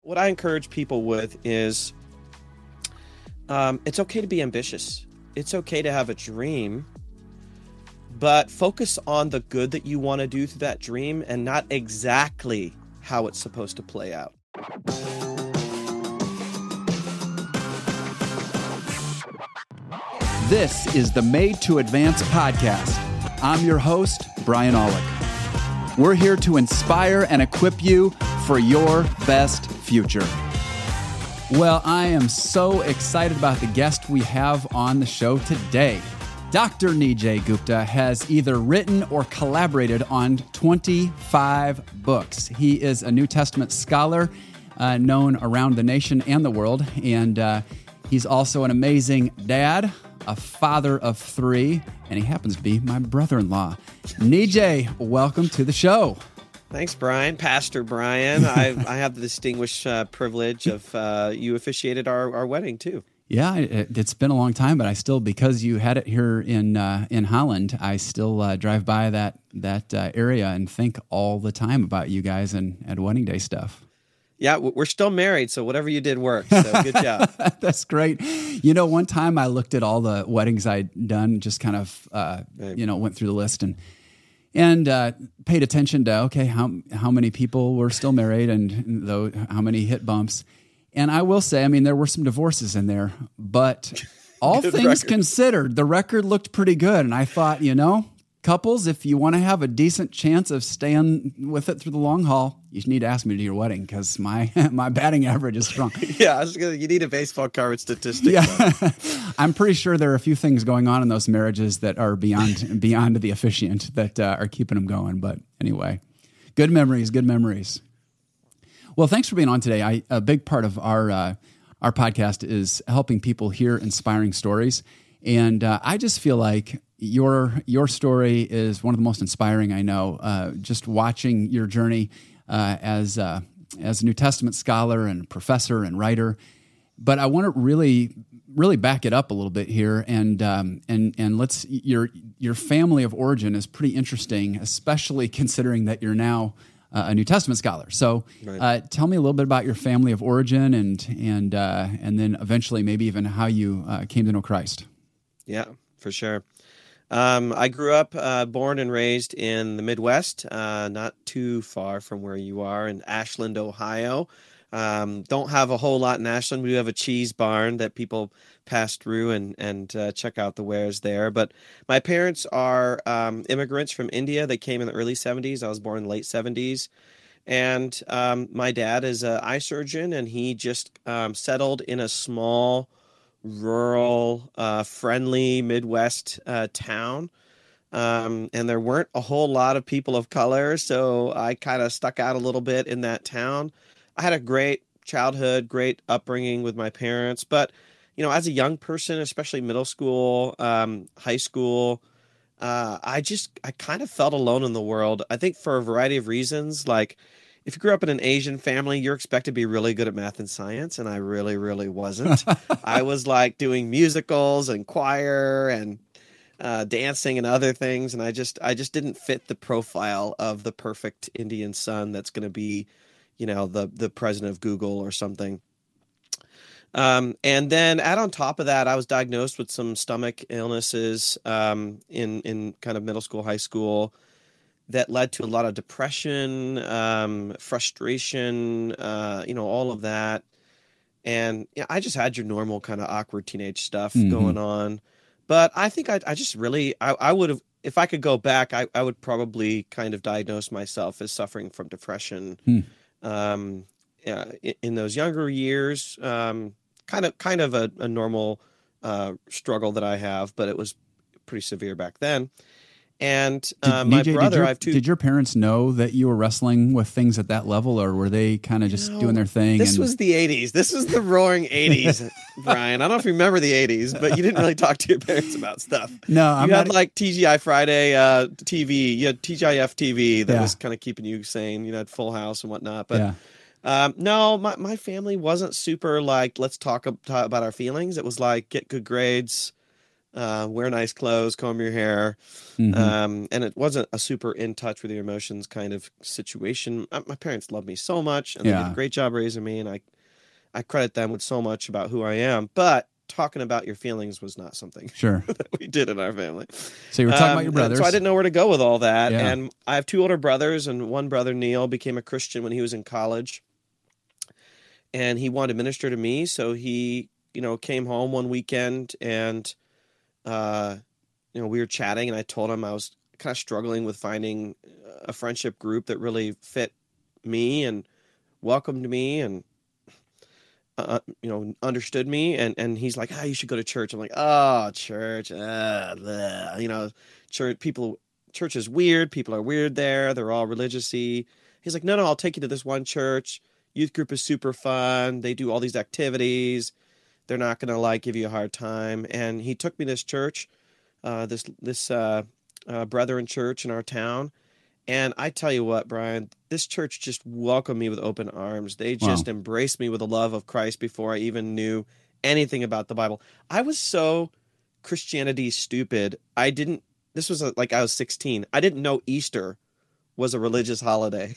What I encourage people with is it's okay to be ambitious. It's okay to have a dream, but focus on the good that you want to do through that dream and not exactly how it's supposed to play out. This is the Made to Advance podcast. I'm your host, Brian Aulick. We're here to inspire and equip you for your best future. Well, I am so excited about the guest we have on the show today. Dr. Nijay Gupta has either written or collaborated on 25 books. He is a New Testament scholar known around the nation and the world, and he's also an amazing dad, a father of 3, and he happens to be my brother-in-law. Nijay, welcome to the show. Thanks, Brian. Pastor Brian. I have the distinguished privilege of you officiated our wedding, too. Yeah, it's been a long time, but I still, because you had it here in Holland, I still drive by that area and think all the time about you guys and wedding day stuff. Yeah, we're still married, so whatever you did worked. So good job. That's great. You know, one time I looked at all the weddings I'd done, just kind of, went through the list and paid attention to, okay, how many people were still married and how many hit bumps. And I will say, I mean, there were some divorces in there, but all things considered, the record looked pretty good. And I thought, couples, if you want to have a decent chance of staying with it through the long haul, you need to ask me to your wedding because my batting average is strong. Yeah, you need a baseball card statistic. Yeah, I'm pretty sure there are a few things going on in those marriages that are beyond the officiant that are keeping them going. But anyway, good memories. Well, thanks for being on today. A big part of our podcast is helping people hear inspiring stories, and I just feel like your story is one of the most inspiring I know. Just watching your journey as a New Testament scholar and professor and writer, but I want to really back it up a little bit here, and let's your family of origin is pretty interesting, especially considering that you're now a New Testament scholar. So, right. Tell me a little bit about your family of origin, and then eventually maybe even how you came to know Christ. Yeah, for sure. I grew up, born and raised in the Midwest, not too far from where you are in Ashland, Ohio. Don't have a whole lot in Ashland. We do have a cheese barn that people pass through and check out the wares there. But my parents are immigrants from India. They came in the early 70s. I was born in the late 70s. And my dad is an eye surgeon, and he just settled in a small, rural, friendly Midwest town. And there weren't a whole lot of people of color, so I kind of stuck out a little bit in that town. I had a great childhood, great upbringing with my parents, but as a young person, especially middle school, high school, I kind of felt alone in the world. I think for a variety of reasons. Like, if you grew up in an Asian family, you're expected to be really good at math and science, and I really, really wasn't. I was like doing musicals and choir and dancing and other things, and I just didn't fit the profile of the perfect Indian son that's going to be, the president of Google or something. And then add on top of that, I was diagnosed with some stomach illnesses in kind of middle school, high school, that led to a lot of depression, frustration, all of that. And I just had your normal kind of awkward teenage stuff going on. But I think I just really, I would have, if I could go back, I would probably kind of diagnose myself as suffering from depression in those younger years. Kind of a normal struggle that I have, but it was pretty severe back then. And my brother, I have two. Did your parents know that you were wrestling with things at that level, or were they kind of just doing their thing? This was the 80s. This was the roaring 80s, Brian. I don't know if you remember the 80s, but you didn't really talk to your parents about stuff. No, you had like TGI Friday TV. You had TGIF TV that was kind of keeping you sane. You had Full House and whatnot. But no, my family wasn't super like, let's talk about our feelings. It was like, get good grades. wear nice clothes, comb your hair. Mm-hmm. And it wasn't a super in touch with your emotions kind of situation. My parents loved me so much, and they did a great job raising me, and I credit them with so much about who I am. But talking about your feelings was not something that we did in our family. So you were talking about your brothers. So I didn't know where to go with all that. Yeah. And I have two older brothers, and one brother, Neil, became a Christian when he was in college. And he wanted to minister to me, so he, came home one weekend, and, we were chatting, and I told him I was kind of struggling with finding a friendship group that really fit me and welcomed me and understood me, and he's like, you should go to church. I'm like, oh, church, church is weird. People are weird there. They're all religious-y. He's like, no, I'll take you to this one church. Youth group is super fun. They do all these activities. They're not going to give you a hard time. And he took me to this church, this Brethren church in our town. And I tell you what, Brian, this church just welcomed me with open arms. They just embraced me with the love of Christ before I even knew anything about the Bible. I was so Christianity stupid. This was I was 16. I didn't know Easter was a religious holiday.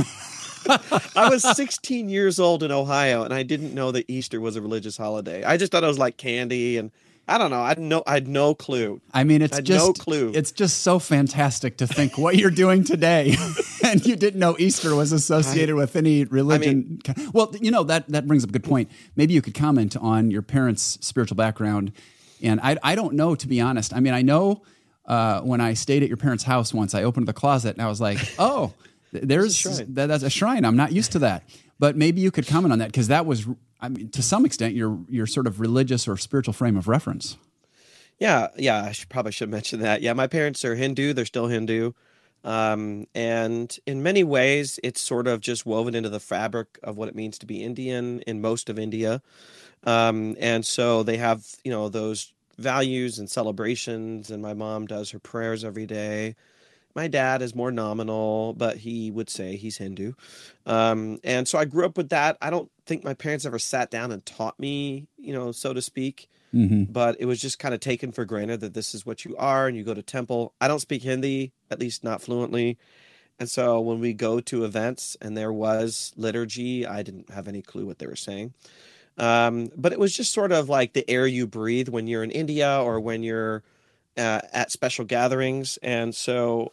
I was 16 years old in Ohio, and I didn't know that Easter was a religious holiday. I just thought it was like candy, and I don't know. I had no clue. I mean, no clue. It's just so fantastic to think what you're doing today, and you didn't know Easter was associated with any religion. Well, that brings up a good point. Maybe you could comment on your parents' spiritual background. And I don't know, to be honest. I mean, I know when I stayed at your parents' house once, I opened the closet and I was like, oh, that's a shrine. I'm not used to that. But maybe you could comment on that, because that was, to some extent, your sort of religious or spiritual frame of reference. Yeah. I probably should mention that. Yeah, my parents are Hindu. They're still Hindu. And in many ways, it's sort of just woven into the fabric of what it means to be Indian in most of India. And so they have, those values and celebrations, and my mom does her prayers every day. My dad is more nominal, but he would say he's Hindu. And so I grew up with that. I don't think my parents ever sat down and taught me, so to speak. Mm-hmm. But it was just kind of taken for granted that this is what you are, and you go to temple. I don't speak Hindi, at least not fluently. And so when we go to events and there was liturgy, I didn't have any clue what they were saying. But it was just sort of like the air you breathe when you're in India or when you're at special gatherings. And so,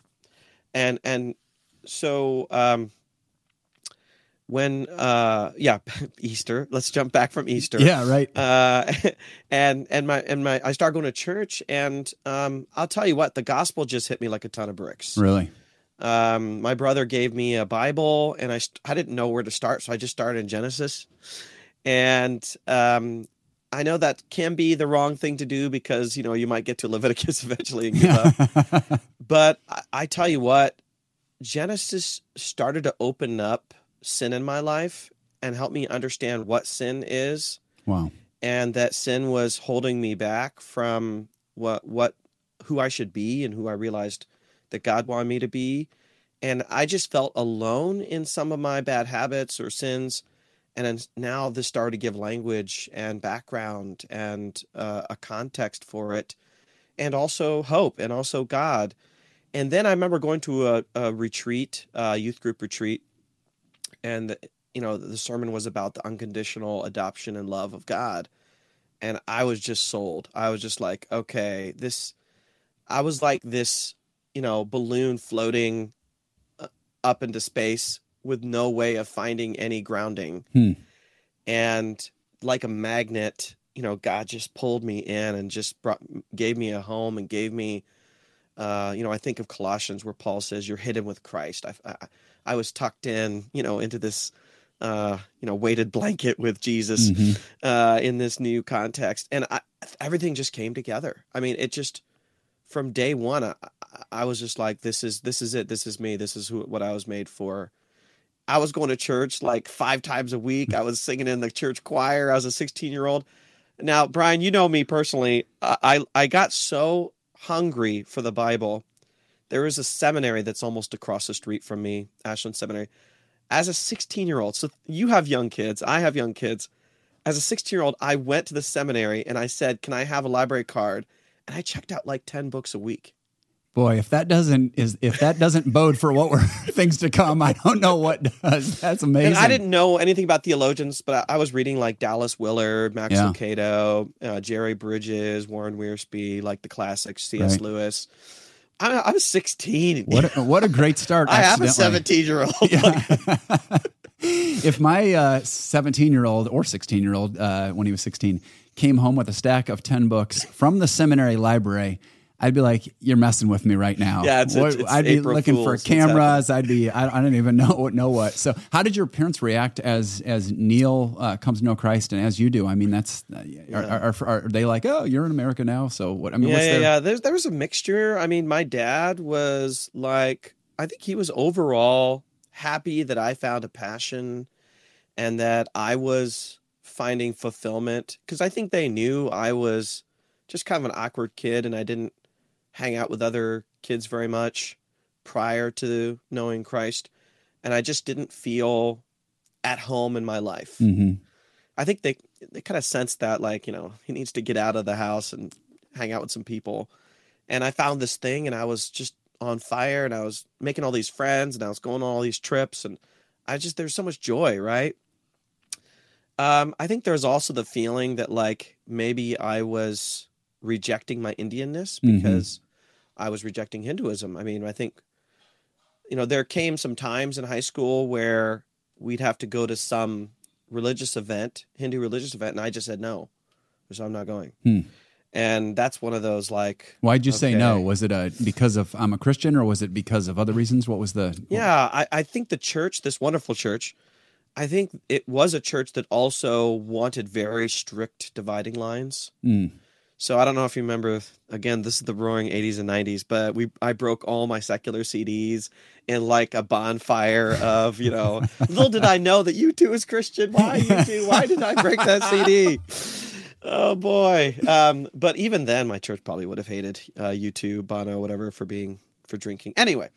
when Easter, let's jump back from Easter. Yeah, right. And I started going to church, and I'll tell you what, the gospel just hit me like a ton of bricks. Really? My brother gave me a Bible, and I didn't know where to start, so I just started in Genesis. And I know that can be the wrong thing to do, because you might get to Leviticus eventually and give up. But I tell you what, Genesis started to open up sin in my life and help me understand what sin is. Wow. And that sin was holding me back from who I should be and who I realized that God wanted me to be. And I just felt alone in some of my bad habits or sins. And then now this started to give language and background and a context for it, and also hope and also God. And then I remember going to a retreat, youth group retreat, and the sermon was about the unconditional adoption and love of God. And I was just sold. I was just like, okay, I was like this, balloon floating up into space with no way of finding any grounding. And like a magnet, God just pulled me in and just gave me a home and gave me, I think of Colossians where Paul says, you're hidden with Christ. I was tucked in, into this, weighted blanket with Jesus, in this new context. And everything just came together. I mean, it just, from day one, I was just like, this is it. This is me. This is what I was made for. I was going to church like 5 times a week. I was singing in the church choir. I was a 16-year-old. Now, Brian, you know me personally. I got so hungry for the Bible. There is a seminary that's almost across the street from me, Ashland Seminary. As a 16-year-old, so you have young kids, I have young kids. As a 16-year-old, I went to the seminary and I said, can I have a library card? and I checked out like 10 books a week. Boy, if that doesn't bode for what were things to come, I don't know what does. That's amazing. And I didn't know anything about theologians, but I was reading like Dallas Willard, Max Lucado, Jerry Bridges, Warren Wiersbe, like the classics, C.S. Lewis. I was 16. What a great start! I have a 17-year-old. Yeah. If my 17-year-old or 16-year-old, when he was 16, came home with a stack of 10 books from the seminary library, I'd be like, "You're messing with me right now." Yeah, I'd be April looking Fools. for cameras. I don't even know what. So, how did your parents react as Neil comes to know Christ and as you do? I mean, that's are they like, "Oh, you're in America now"? So what? I mean, yeah. There was a mixture. I mean, my dad was like, I think he was overall happy that I found a passion and that I was finding fulfillment, because I think they knew I was just kind of an awkward kid and I didn't hang out with other kids very much prior to knowing Christ. And I just didn't feel at home in my life. Mm-hmm. I think they kind of sensed that, like, he needs to get out of the house and hang out with some people. And I found this thing and I was just on fire and I was making all these friends and I was going on all these trips and there's so much joy, right? I think there's also the feeling that like maybe I was rejecting my Indianness because I was rejecting Hinduism. I mean, I think, there came some times in high school where we'd have to go to some religious event, Hindu religious event, and I just said no, so I'm not going. And that's one of those like. Why'd you say no? Was it because of I'm a Christian, or was it because of other reasons? What was the? Yeah, I think the church, this wonderful church, I think it was a church that also wanted very strict dividing lines. So I don't know if you remember, again, this is the roaring 80s and 90s, but I broke all my secular CDs in like a bonfire of, little did I know that U2 is Christian. Why U2? Why did I break that CD? Oh boy. But even then my church probably would have hated U2, Bono, whatever, for drinking. Anyway.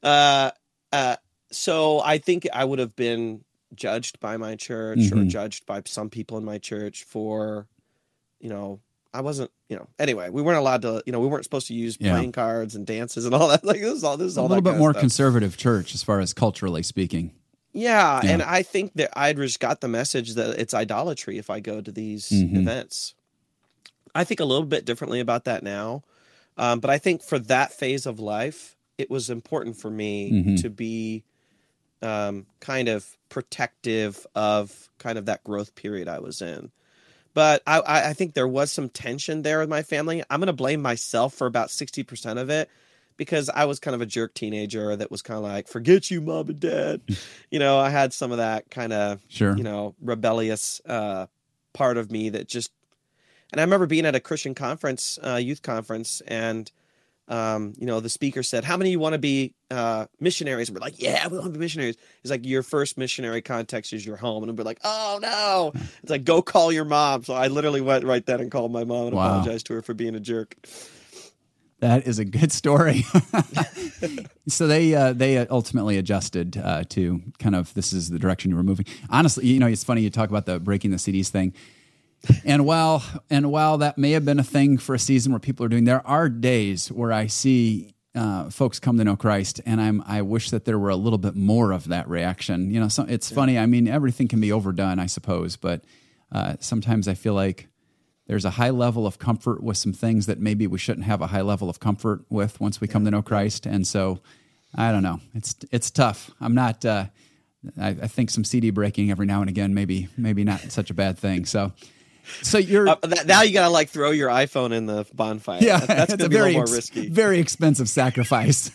So I think I would have been judged by my church or judged by some people in my church for, I wasn't, anyway, we weren't allowed to, we weren't supposed to use playing cards and dances and all that. Like this is all a little bit more conservative church as far as culturally speaking. Yeah. And I think that I just got the message that it's idolatry if I go to these events. I think a little bit differently about that now. But I think for that phase of life, it was important for me to be kind of protective of kind of that growth period I was in. But I think there was some tension there with my family. I'm going to blame myself for about 60% of it because I was kind of a jerk teenager that was kind of like, forget you, mom and dad. I had some of that kind of, rebellious part of me that just, and I remember being at a Christian conference, youth conference, and the speaker said, how many of you want to be missionaries? And we're like, yeah, we want to be missionaries. He's like, your first missionary context is your home. And we're like, oh no. It's like, go call your mom. So I literally went right then and called my mom and apologized to her for being a jerk. That is a good story. So they ultimately adjusted to kind of, this is the direction you were moving. Honestly, it's funny you talk about the breaking the CDs thing. And while that may have been a thing for a season where people are doing, there are days where I see folks come to know Christ, and I wish that there were a little bit more of that reaction. So it's funny. I mean, everything can be overdone, I suppose, but sometimes I feel like there's a high level of comfort with some things that maybe we shouldn't have a high level of comfort with once we come to know Christ. And so, I don't know. It's tough. I'm not. I think some CD breaking every now and again, maybe not such a bad thing. So you're now you gotta like throw your iPhone in the bonfire. Yeah, that's gonna be a little more risky. Very expensive sacrifice.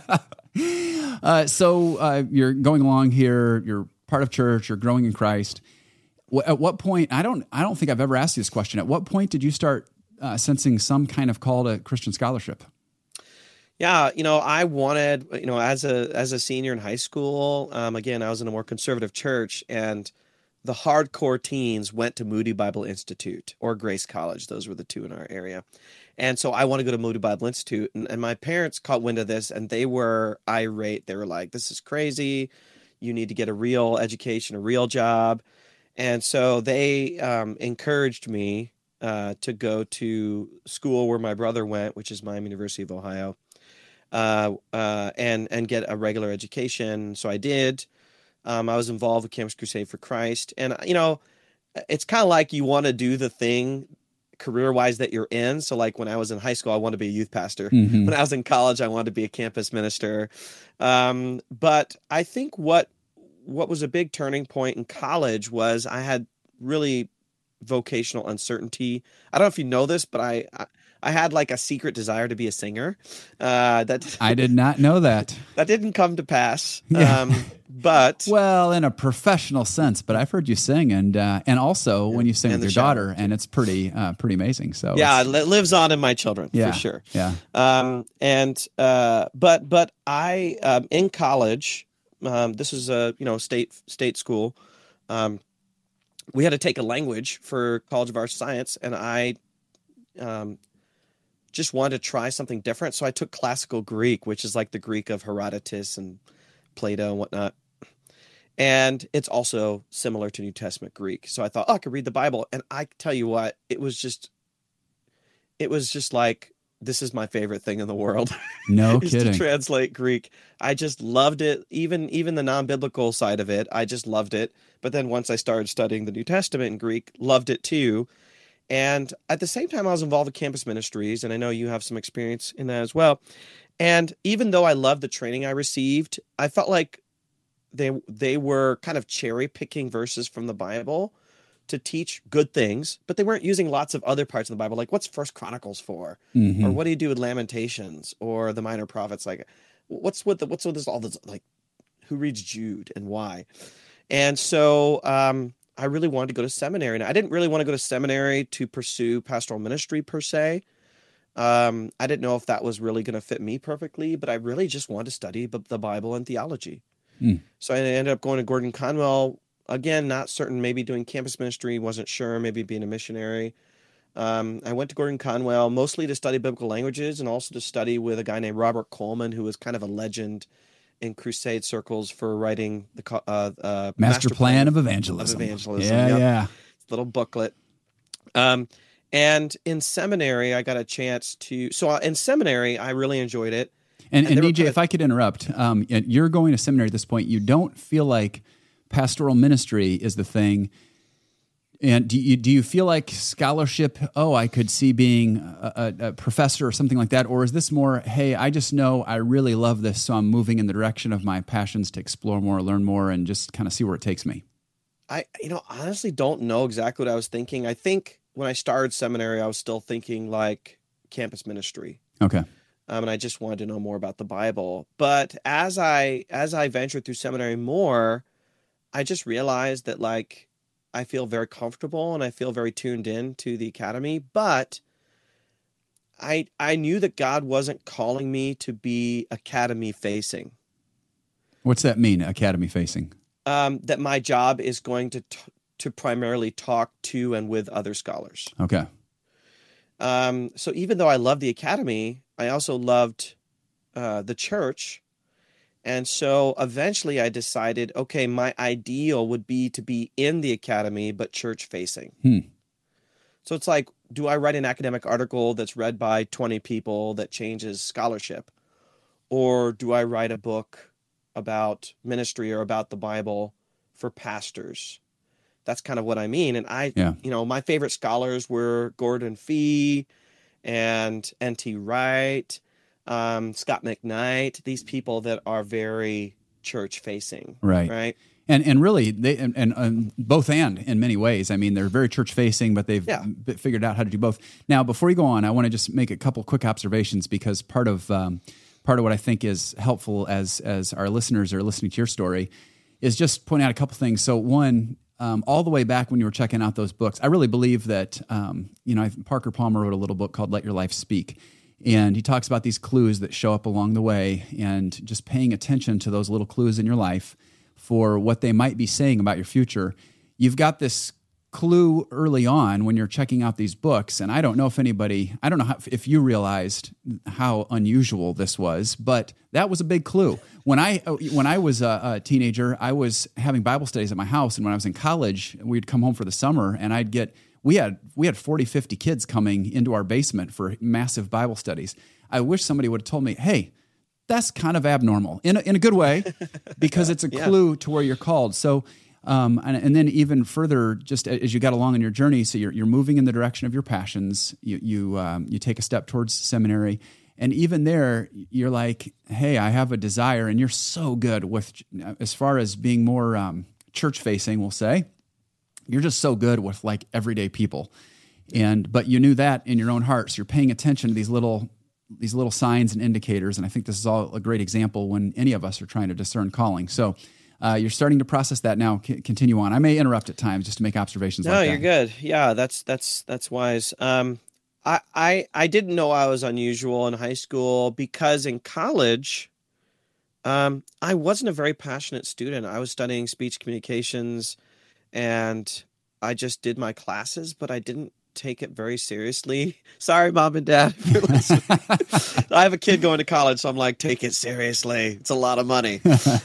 So you're going along here. You're part of church. You're growing in Christ. At what point? I don't think I've ever asked you this question. At what point did you start sensing some kind of call to Christian scholarship? Yeah, I wanted, as a senior in high school. Again, I was in a more conservative church, and the hardcore teens went to Moody Bible Institute or Grace College. Those were the two in our area. And so I want to go to Moody Bible Institute. And my parents caught wind of this, and they were irate. They were like, this is crazy. You need to get a real education, a real job. And so they encouraged me to go to school where my brother went, which is Miami University of Ohio, and get a regular education. So I did. I was involved with Campus Crusade for Christ, and it's kind of like you want to do the thing career-wise that you're in. So like when I was in high school, I wanted to be a youth pastor. Mm-hmm. When I was in college, I wanted to be a campus minister. But I think what was a big turning point in college was I had really vocational uncertainty. I don't know if you know this, but I had like a secret desire to be a singer. That I did not know that. That didn't come to pass. Yeah. But well, in a professional sense, but I've heard you sing, and also when you sing with your daughter, and it's pretty amazing. So yeah, it lives on in my children, yeah, for sure. Yeah. But I in college, this is a state school. We had to take a language for College of Arts and Science, and I just wanted to try something different. So I took classical Greek, which is like the Greek of Herodotus and Plato and whatnot. And it's also similar to New Testament Greek. So I thought, I could read the Bible. And I tell you what, it was just like, this is my favorite thing in the world. No is kidding. To translate Greek. I just loved it. Even the non-biblical side of it, I just loved it. But then once I started studying the New Testament in Greek, loved it too. And at the same time, I was involved with campus ministries, and I know you have some experience in that as well. And even though I loved the training I received, I felt like they were kind of cherry picking verses from the Bible to teach good things, but they weren't using lots of other parts of the Bible, like what's First Chronicles for, Mm-hmm. or what do you do with Lamentations or the Minor Prophets? Like, what's with this all this, like, who reads Jude and why? And so I really wanted to go to seminary, and I didn't really want to go to seminary to pursue pastoral ministry per se. I didn't know if that was really going to fit me perfectly, but I really just wanted to study the Bible and theology. So I ended up going to Gordon Conwell. Again, not certain, maybe doing campus ministry, wasn't sure, maybe being a missionary. I went to Gordon Conwell mostly to study biblical languages and also to study with a guy named Robert Coleman, who was kind of a legend in crusade circles for writing the Master Plan of Evangelism. Yeah. Little booklet. And in seminary, I got a chance to. So in seminary, I really enjoyed it. And DJ, if I could interrupt, you're going to seminary at this point. You don't feel like pastoral ministry is the thing. And do you feel like scholarship, I could see being a professor or something like that? Or is this more, hey, I just know I really love this, so I'm moving in the direction of my passions to explore more, learn more, and just kind of see where it takes me? I honestly don't know exactly what I was thinking. I think when I started seminary, I was still thinking like campus ministry. Okay. And I just wanted to know more about the Bible. But as I ventured through seminary more, I just realized that like I feel very comfortable and I feel very tuned in to the academy, but I knew that God wasn't calling me to be academy facing. What's that mean, academy facing? That my job is going to primarily talk to and with other scholars. Okay. So even though I loved the academy, I also loved the church. And so eventually I decided, okay, my ideal would be to be in the academy, but church facing. So it's like, do I write an academic article that's read by 20 people that changes scholarship? Or do I write a book about ministry or about the Bible for pastors? That's kind of what I mean. And my favorite scholars were Gordon Fee and N.T. Wright, Scott McKnight, these people that are very church facing. Right. And really, they and both and in many ways. I mean, they're very church facing, but they've figured out how to do both. Now, before you go on, I want to just make a couple quick observations because part of what I think is helpful as our listeners are listening to your story is just point out a couple things. So one, all the way back when you were checking out those books, I really believe that Parker Palmer wrote a little book called Let Your Life Speak. And he talks about these clues that show up along the way and just paying attention to those little clues in your life for what they might be saying about your future. You've got this clue early on when you're checking out these books, and I don't know if you realized how unusual this was, but that was a big clue. When I was a teenager, I was having Bible studies at my house, and when I was in college, we'd come home for the summer, and I'd get we had 40, 50 kids coming into our basement for massive Bible studies. I wish somebody would have told me, hey, that's kind of abnormal in a good way, because it's a clue to where you're called. So, and then even further, just as you got along in your journey, so you're moving in the direction of your passions. You take a step towards seminary, and even there, you're like, hey, I have a desire, and you're so good with, as far as being more church facing, we'll say. You're just so good with like everyday people, but you knew that in your own heart, so you're paying attention to these little signs and indicators. And I think this is all a great example when any of us are trying to discern calling. So you're starting to process that now. Continue on. I may interrupt at times just to make observations. No, you're good. Yeah, that's wise. I didn't know I was unusual in high school, because in college, I wasn't a very passionate student. I was studying speech communications, and I just did my classes, but I didn't take it very seriously. Sorry, Mom and Dad, if you're listening. I have a kid going to college, so I'm like, take it seriously. It's a lot of money.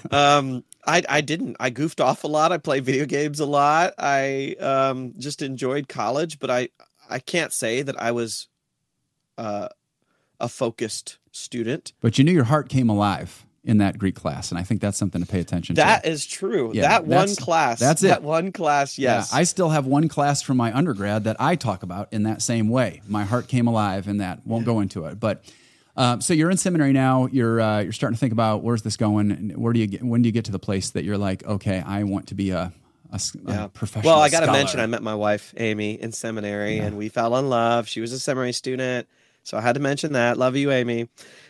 I didn't. I goofed off a lot. I played video games a lot. I just enjoyed college, but I can't say that I was a focused student. But you knew your heart came alive in that Greek class, and I think that's something to pay attention to. That is true. Yeah, that one class. That's it. That one class, yes. Yeah, I still have one class from my undergrad that I talk about in that same way. My heart came alive in that. Won't go into it. But so you're in seminary now. You're starting to think about, where's this going? When do you get to the place that you're like, okay, I want to be a professional Well, I got to scholar. mention, I met my wife, Amy, in seminary, and we fell in love. She was a seminary student, so I had to mention that. Love you, Amy.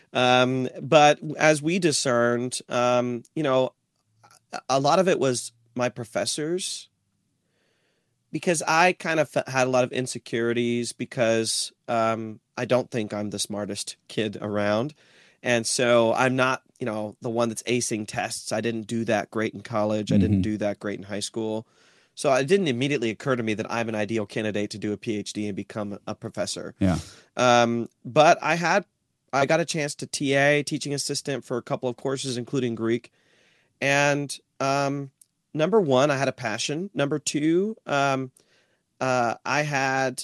But as we discerned, a lot of it was my professors, because I kind of had a lot of insecurities, because I don't think I'm the smartest kid around. And so I'm not, the one that's acing tests. I didn't do that great in college. I didn't do that great in high school. So it didn't immediately occur to me that I'm an ideal candidate to do a PhD and become a professor. Yeah. But I got a chance to TA, teaching assistant, for a couple of courses, including Greek. And number one, I had a passion. Number two, I had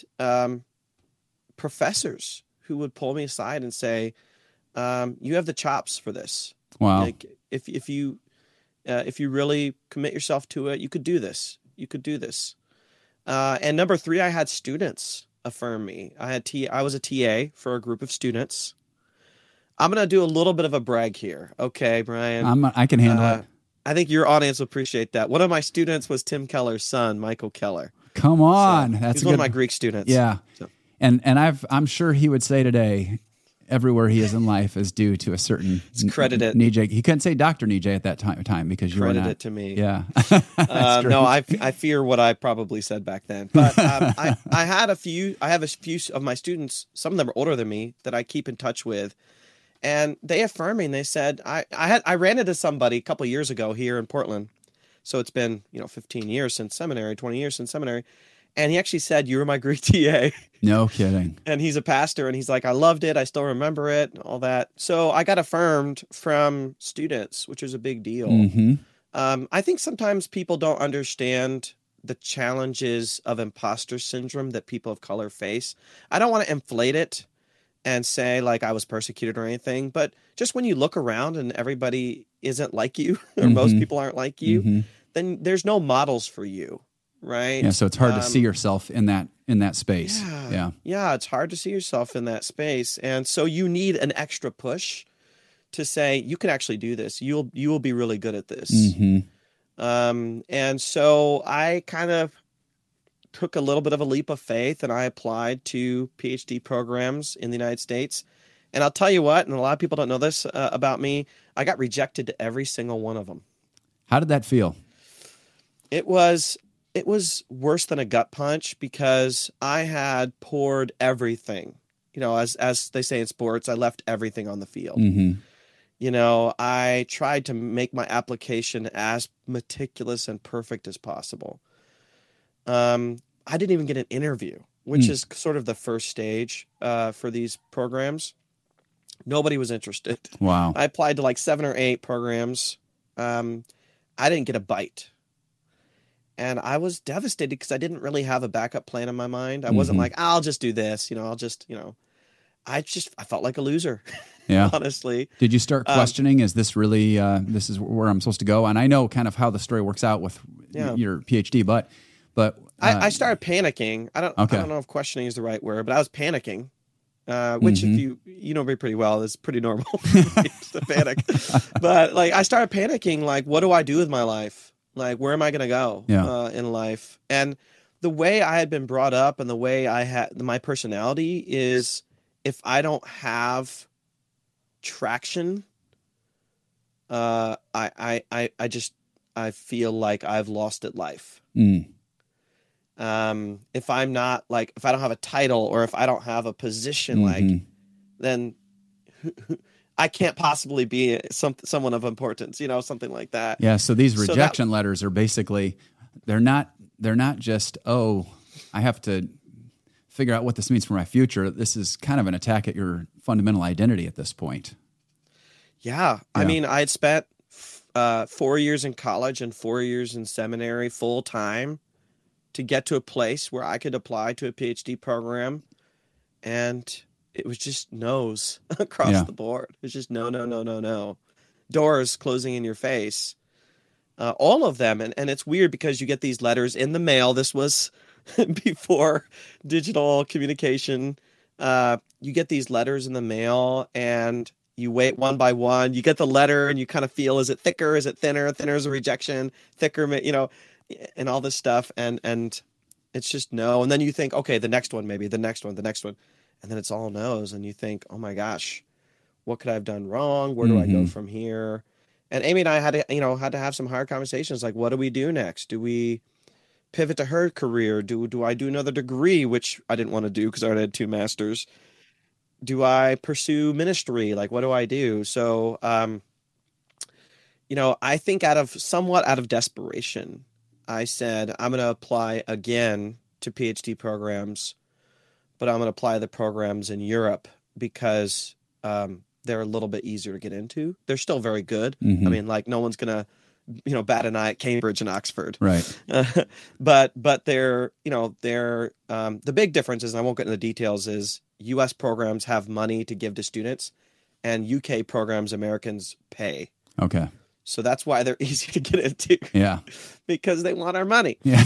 professors who would pull me aside and say, you have the chops for this. Wow. Like, if you really commit yourself to it, you could do this. You could do this. And number three, I had students affirm me. I was a TA for a group of students. I'm going to do a little bit of a brag here. Okay, Brian. I can handle it. I think your audience will appreciate that. One of my students was Tim Keller's son, Michael Keller. Come on. So That's he's one of my Greek students. Yeah. So. And I'm sure he would say today, everywhere he is in life is due to a certain credited. Nijay. He couldn't say Dr. Nijay at that time because you were not. Credit it to me. Yeah. No, I fear what I probably said back then. But I have a few of my students, some of them are older than me, that I keep in touch with. And they affirmed me, and they said, I ran into somebody a couple of years ago here in Portland. So it's been, 15 years since seminary, 20 years since seminary. And he actually said, you were my Greek TA. No kidding. And he's a pastor, and he's like, I loved it. I still remember it and all that. So I got affirmed from students, which is a big deal. Mm-hmm. I think sometimes people don't understand the challenges of imposter syndrome that people of color face. I don't want to inflate it and say like I was persecuted or anything, but just when you look around and everybody isn't like you, or most people aren't like you, then there's no models for you, right? Yeah, so it's hard to see yourself in that space. Yeah, it's hard to see yourself in that space, and so you need an extra push to say you can actually do this. You will be really good at this. And so I kind of took a little bit of a leap of faith, and I applied to PhD programs in the United States. And I'll tell you what, and a lot of people don't know this about me, I got rejected to every single one of them. How did that feel? It was worse than a gut punch, because I had poured everything. As they say in sports, I left everything on the field. I tried to make my application as meticulous and perfect as possible. I didn't even get an interview, which is sort of the first stage for these programs. Nobody was interested. Wow. I applied to like 7 or 8 programs. I didn't get a bite. And I was devastated because I didn't really have a backup plan in my mind. I wasn't like, I'll just do this, I'll just, I felt like a loser. Yeah. Honestly. Did you start questioning, is this really, this is where I'm supposed to go? And I know kind of how the story works out with your PhD, but I started panicking. I don't know if questioning is the right word, but I was panicking, which if you know me pretty well, is pretty normal to panic. But like, I started panicking, like, what do I do with my life? Like, where am I going to go in life? And the way I had been brought up and the way I had my personality is, if I don't have traction, I feel like I've lost at life. If I'm not like, if I don't have a title or if I don't have a position, then I can't possibly be someone of importance, something like that. Yeah. So these rejection letters are basically, they're not just, I have to figure out what this means for my future. This is kind of an attack at your fundamental identity at this point. Yeah. I mean, I had spent 4 years in college and 4 years in seminary full time to get to a place where I could apply to a PhD program, and it was just no's across the board. It was just no. Doors closing in your face. All of them. And it's weird because you get these letters in the mail. This was before digital communication. You get these letters in the mail and you wait one by one. You get the letter and you kind of feel, is it thicker? Is it thinner? Thinner is a rejection. Thicker, and all this stuff. And it's just no. And then you think, okay, the next one, maybe the next one. And then it's all no's. And you think, oh my gosh, what could I have done wrong? Where do I go from here? And Amy and I had to have some hard conversations. Like, what do we do next? Do we pivot to her career? Do I do another degree, which I didn't want to do because I already had 2 masters? Do I pursue ministry? Like, what do I do? So, I think somewhat out of desperation, I said, I'm going to apply again to PhD programs, but I'm going to apply the programs in Europe because they're a little bit easier to get into. They're still very good. I mean, like, no one's going to, bat an eye at Cambridge and Oxford. Right. But they're, the big difference is, and I won't get into the details, is U.S. programs have money to give to students, and UK programs Americans pay. Okay. So that's why they're easy to get into. Yeah. Because they want our money. Yeah.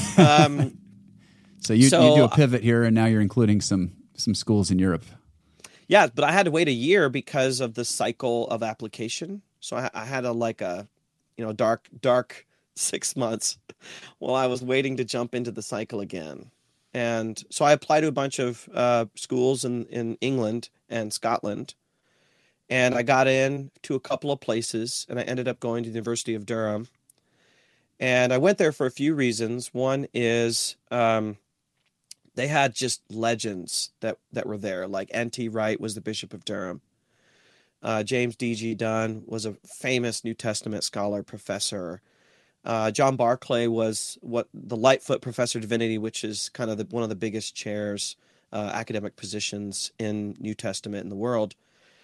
So you do a pivot here, and now you're including some schools in Europe. Yeah, but I had to wait a year because of the cycle of application. So I had a dark 6 months while I was waiting to jump into the cycle again. And so I applied to a bunch of schools in England and Scotland. And I got in to a couple of places, and I ended up going to the University of Durham. And I went there for a few reasons. One is they had just legends that were there. Like N.T. Wright was the Bishop of Durham. James D.G. Dunn was a famous New Testament scholar, professor. John Barclay was the Lightfoot Professor of Divinity, which is kind of one of the biggest chairs, academic positions in New Testament in the world.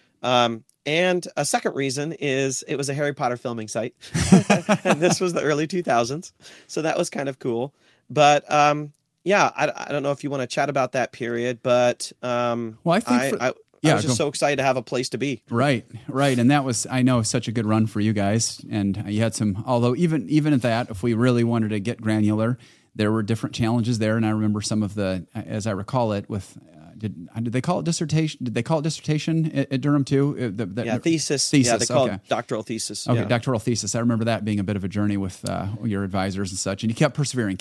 And a second reason is it was a Harry Potter filming site, and this was the early 2000s, so that was kind of cool. But I don't know if you want to chat about that period, but I was just so excited to have a place to be. Right. And that was, I know, such a good run for you guys. And you had although even at that, if we really wanted to get granular, there were different challenges there. And I remember some of as I recall it, with, did they call it dissertation? Did they call it dissertation at Durham too? Thesis. Yeah, they call it doctoral thesis. Okay, doctoral thesis. I remember that being a bit of a journey with your advisors and such. And you kept persevering.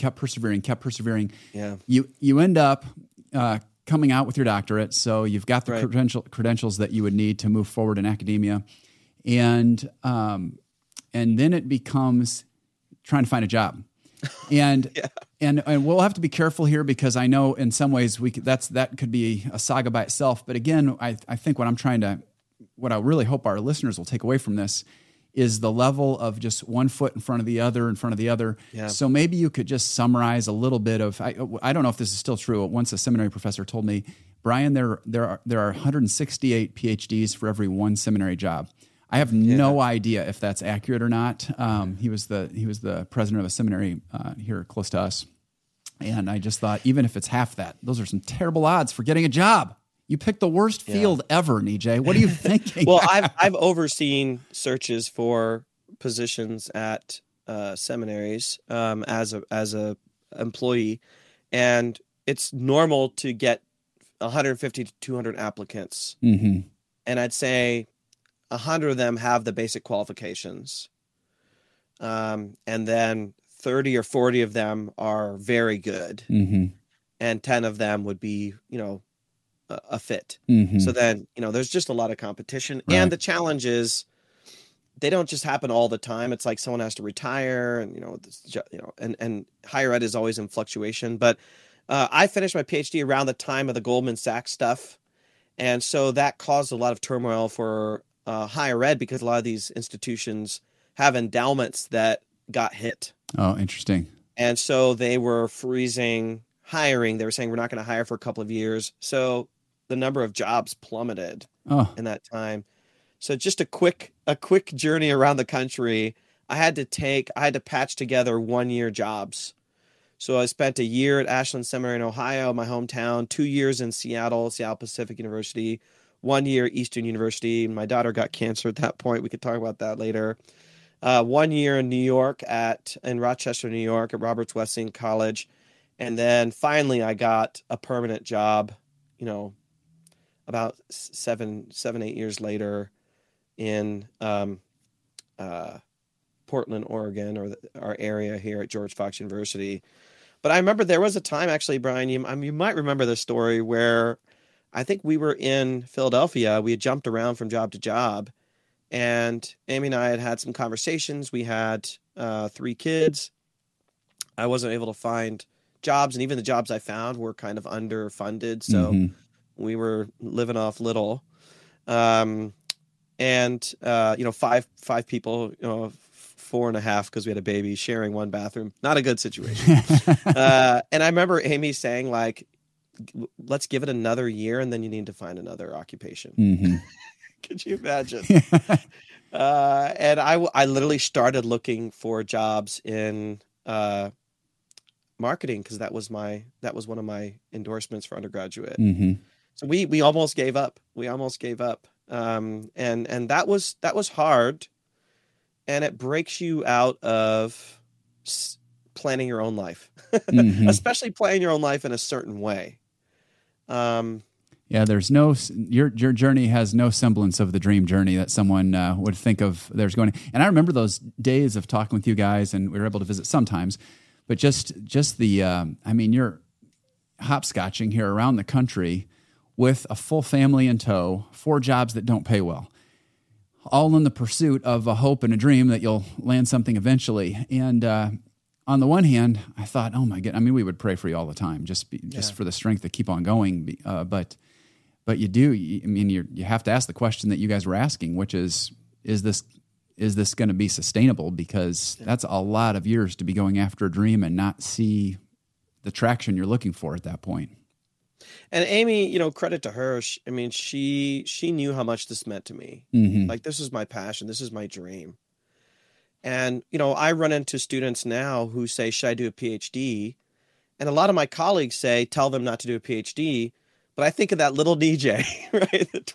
Yeah. You end up coming out with your doctorate, so you've got the credentials that you would need to move forward in academia, and then it becomes trying to find a job, and and we'll have to be careful here because I know in some ways that could be a saga by itself. But again, I think what I really hope our listeners will take away from this is the level of just one foot in front of the other. Yeah. So maybe you could just summarize a little bit of, I don't know if this is still true. Once a seminary professor told me, Brian, there are 168 PhDs for every one seminary job. I have no idea if that's accurate or not. He was the president of a seminary here close to us, and I just thought, even if it's half that, those are some terrible odds for getting a job. You picked the worst field ever, Nijay. What are you thinking? Well, I've overseen searches for positions at seminaries as a employee, and it's normal to get 150 to 200 applicants, and I'd say 100 of them have the basic qualifications, and then 30 or 40 of them are very good, and 10 of them would be, a fit. So then, there's just a lot of competition, and the challenge is they don't just happen all the time. It's like someone has to retire, and and higher ed is always in fluctuation. But I finished my PhD around the time of the Goldman Sachs stuff, and so that caused a lot of turmoil for higher ed, because a lot of these institutions have endowments that got hit. Oh, interesting. And so they were freezing hiring. They were saying, we're not going to hire for a couple of years. So the number of jobs plummeted in that time. So just a quick journey around the country. I had to patch together 1-year jobs. So I spent a year at Ashland Seminary in Ohio, my hometown, 2 years in Seattle Pacific University, 1 year Eastern University. My daughter got cancer at that point. We could talk about that later. 1 year in New York in Rochester, New York at Roberts Wesleyan College. And then finally I got a permanent job, about 8 years later in Portland, Oregon, or our area here at George Fox University. But I remember there was a time, actually, Brian, you might remember this story, where I think we were in Philadelphia. We had jumped around from job to job, and Amy and I had some conversations. We had 3 kids. I wasn't able to find jobs, and even the jobs I found were kind of underfunded. So we were living off little. And 5 people, 4.5, because we had a baby, sharing one bathroom. Not a good situation. And I remember Amy saying, like, let's give it another year, and then you need to find another occupation. Could you imagine? And I literally started looking for jobs in marketing, because that was one of my endorsements for undergraduate. So we almost gave up. And that was hard, and it breaks you out of planning your own life, especially planning your own life in a certain way. There's your journey has no semblance of the dream journey that someone would think of. There's going, and I remember those days of talking with you guys, and we were able to visit sometimes, but just the you're hopscotching here around the country with a full family in tow, 4 jobs that don't pay well, all in the pursuit of a hope and a dream that you'll land something eventually. And on the one hand, I thought, oh my God, we would pray for you all the time, just for the strength to keep on going. But you have to ask the question that you guys were asking, which is this going to be sustainable? Because that's a lot of years to be going after a dream and not see the traction you're looking for at that point. And Amy, credit to her. She knew how much this meant to me. Like, this is my passion. This is my dream. And, I run into students now who say, should I do a PhD? And a lot of my colleagues say, tell them not to do a PhD. But I think of that little DJ, right? The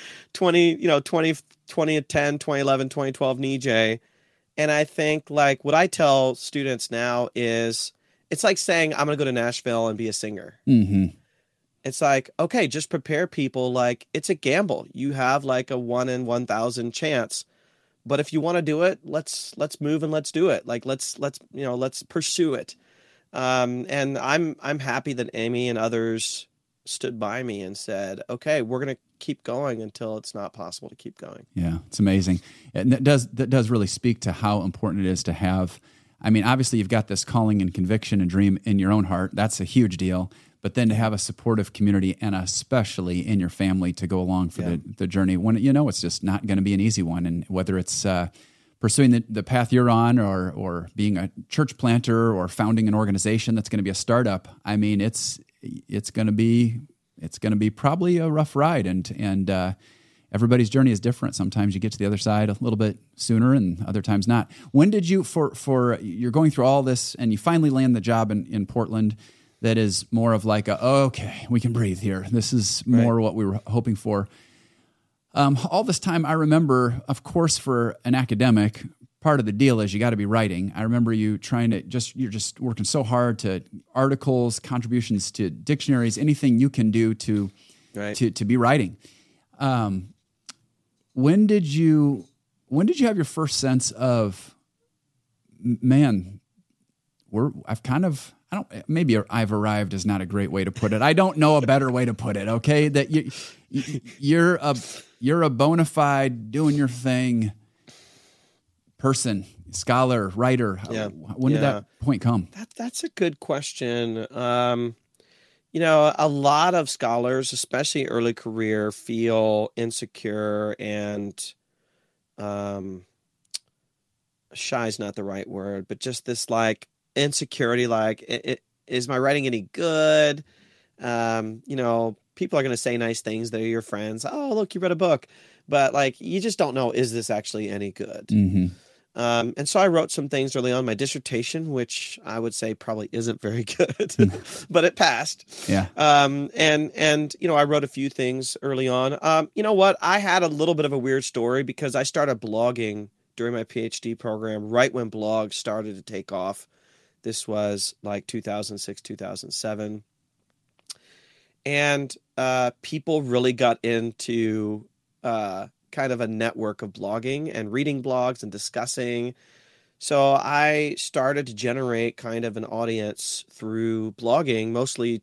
2010, 2011, 2012 DJ. And I think, like, what I tell students now is, it's like saying, I'm going to go to Nashville and be a singer. It's like, okay, just prepare people. Like, it's a gamble. You have like a 1 in 1,000 chance. But if you want to do it, let's move and let's do it. Like, let's pursue it. And I'm happy that Amy and others stood by me and said, okay, we're going to keep going until it's not possible to keep going. Yeah, it's amazing. And that does really speak to how important it is to have, obviously you've got this calling and conviction and dream in your own heart. That's a huge deal. But then to have a supportive community, and especially in your family, to go along for the journey when it's just not going to be an easy one. And whether it's pursuing the path you're on, or being a church planter, or founding an organization that's going to be a startup, it's going to be probably a rough ride. And everybody's journey is different. Sometimes you get to the other side a little bit sooner and other times not. When did you, for you're going through all this and you finally land the job in Portland that is more of like, okay, we can breathe here. This is more what we were hoping for. All this time, I remember, of course, for an academic, part of the deal is you got to be writing. I remember you you're just working so hard to articles, contributions to dictionaries, anything you can do to be writing. When did you have your first sense of, man, maybe I've arrived is not a great way to put it. I don't know a better way to put it. Okay. That you're a bona fide doing your thing person, scholar, writer. Yeah. When did that point come? That's a good question. You know, a lot of scholars, especially early career, feel insecure and shy is not the right word, but just this like insecurity, like is my writing any good? You know, people are going to say nice things. They're your friends. Oh, look, you read a book, but like you just don't know, is this actually any good? Mm-hmm. And so I wrote some things early on, my dissertation, which I would say probably isn't very good, but it passed. Yeah. And, you know, I wrote a few things early on. You know what? I had a little bit of a weird story because I started blogging during my PhD program, right when blogs started to take off. This was like 2006, 2007. And, people really got into, kind of a network of blogging and reading blogs and discussing. So I started to generate kind of an audience through blogging, mostly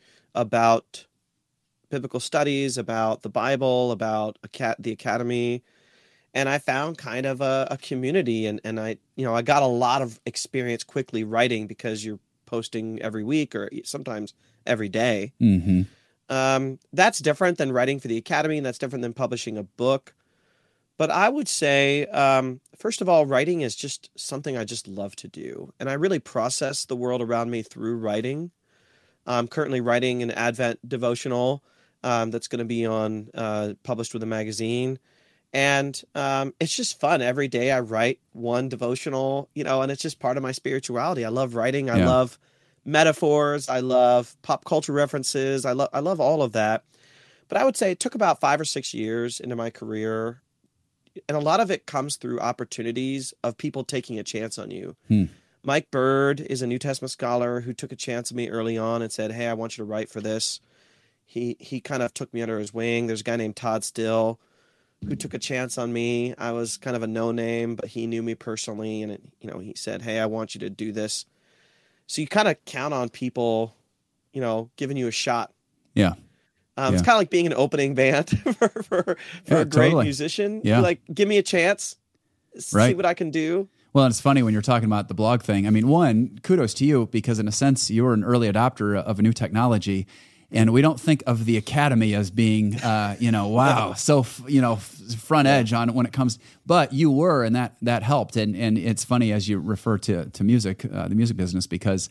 about biblical studies, about the Bible, about the academy. And I found kind of a community and I got a lot of experience quickly writing because you're posting every week or sometimes every day. Mm-hmm. That's different than writing for the academy, and that's different than publishing a book. But I would say, first of all, writing is just something I just love to do. And I really process the world around me through writing. I'm currently writing an Advent devotional that's going to be published with a magazine. And it's just fun. Every day I write one devotional, and it's just part of my spirituality. I love writing. I love metaphors. I love pop culture references. I love all of that. But I would say it took about 5 or 6 years into my career. And a lot of it comes through opportunities of people taking a chance on you. Mike Bird is a New Testament scholar who took a chance on me early on and said, hey, I want you to write for this. He kind of took me under his wing. There's a guy named Todd Still who took a chance on me. I was kind of a no-name, but he knew me personally. And, he said, hey, I want you to do this. So you kind of count on people, giving you a shot. Yeah. It's kind of like being an opening band for a great musician. Yeah. Like, give me a chance, see what I can do. Well, it's funny when you're talking about the blog thing. I mean, one, kudos to you because in a sense, you were an early adopter of a new technology. And we don't think of the academy as being, wow, so, front edge on it when it comes. But you were, and that helped. And it's funny as you refer to music, the music business, because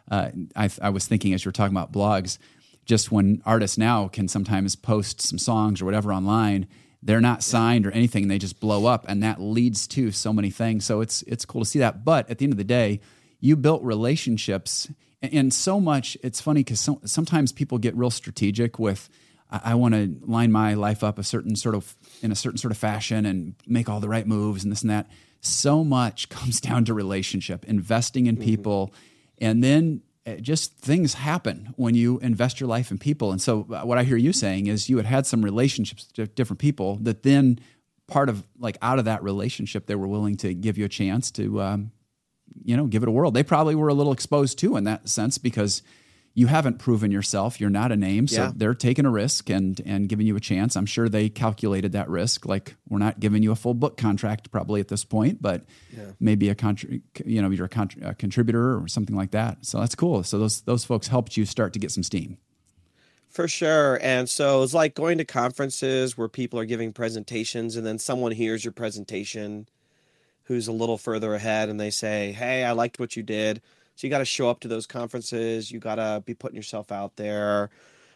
I was thinking as you were talking about blogs, just when artists now can sometimes post some songs or whatever online, they're not signed or anything, and they just blow up, and that leads to so many things. So it's cool to see that. But at the end of the day, you built relationships, and so much. It's funny because sometimes people get real strategic with, I want to line my life up in a certain sort of fashion and make all the right moves and this and that. So much comes down to relationship, investing in people, and then just things happen when you invest your life in people. And so what I hear you saying is you had some relationships with different people that then part of out of that relationship, they were willing to give you a chance to, give it a whirl. They probably were a little exposed too in that sense because you haven't proven yourself. You're not a name. So they're taking a risk and giving you a chance. I'm sure they calculated that risk. Like, we're not giving you a full book contract probably at this point, but maybe you're a contributor or something like that. So that's cool. So those folks helped you start to get some steam. For sure. And so it's like going to conferences where people are giving presentations and then someone hears your presentation who's a little further ahead and they say, hey, I liked what you did. So you got to show up to those conferences. You got to be putting yourself out there.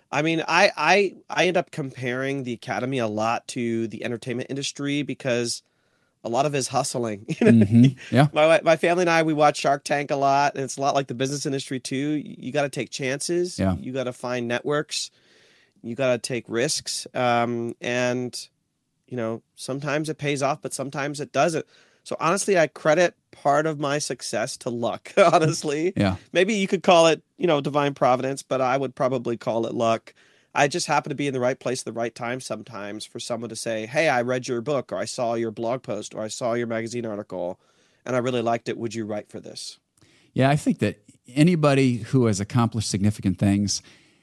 I mean, I end up comparing the academy a lot to the entertainment industry because a lot of it is hustling. Yeah. My family and I, we watch Shark Tank a lot, and it's a lot like the business industry too. You got to take chances. Yeah. You got to find networks. You got to take risks. And sometimes it pays off, but sometimes it doesn't. So honestly, I credit part of my success to luck, honestly. Yeah. Maybe you could call it, divine providence, but I would probably call it luck. I just happen to be in the right place at the right time sometimes for someone to say, hey, I read your book, or I saw your blog post, or I saw your magazine article, and I really liked it. Would you write for this? Yeah, I think that anybody who has accomplished significant things,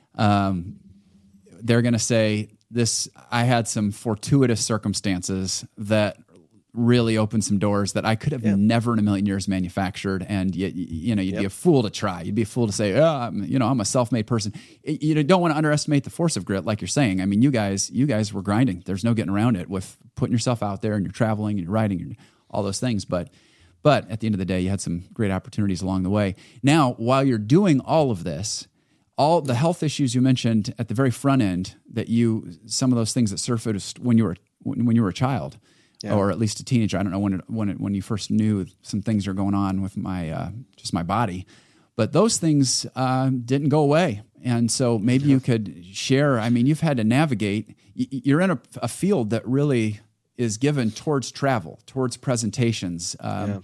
they're going to say, I had some fortuitous circumstances that really opened some doors that I could have never in a million years manufactured. And you'd be a fool to try. You'd be a fool to say, I'm a self-made person. You don't want to underestimate the force of grit, like you're saying. I mean, you guys were grinding. There's no getting around it with putting yourself out there, and you're traveling and you're writing and all those things. But at the end of the day, you had some great opportunities along the way. Now, while you're doing all of this, all the health issues you mentioned at the very front end, some of those things that surfaced when you were a child, or at least a teenager. I don't know when you first knew some things are going on with my body, but those things didn't go away. And so maybe you could share. I mean, you've had to navigate. You're in a field that really is given towards travel, towards presentations.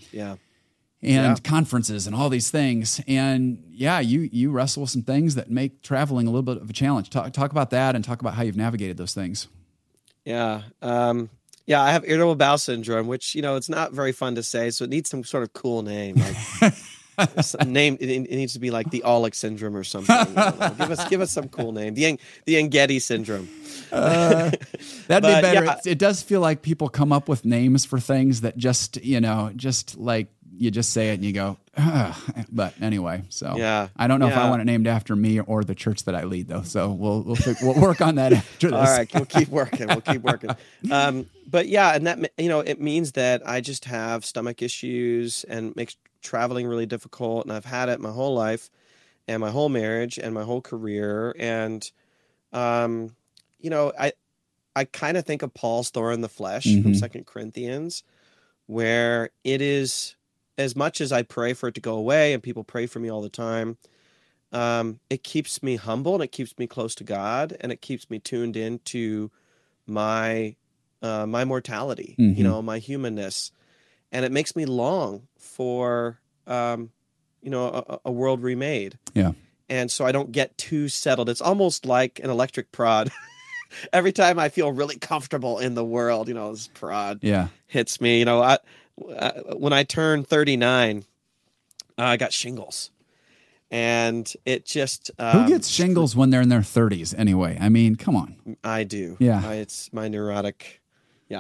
And conferences and all these things. And you wrestle with some things that make traveling a little bit of a challenge. Talk about that, and talk about how you've navigated those things. Yeah. I have irritable bowel syndrome, which, it's not very fun to say. So it needs some sort of cool name. Like it needs to be like the Aulick syndrome or something. Give us some cool name. The Engedi syndrome. That'd be better. Yeah. It does feel like people come up with names for things that just like, you just say it and you go, ugh. But anyway, so I don't know if I want it named after me or the church that I lead, though. So we'll work on that after this. All right, we'll keep working. But and that it means that I just have stomach issues and makes traveling really difficult. And I've had it my whole life, and my whole marriage, and my whole career. And I kind of think of Paul's thorn in the flesh from 2 Corinthians, where it is. As much as I pray for it to go away, and people pray for me all the time, it keeps me humble, and it keeps me close to God, and it keeps me tuned into my mortality, my humanness, and it makes me long for a world remade. Yeah, and so I don't get too settled. It's almost like an electric prod. Every time I feel really comfortable in the world, this prod hits me. When I turned 39, I got shingles, and it just who gets shingles when they're in their 30s anyway? I mean, come on. I do. Yeah, it's my neurotic. Yeah.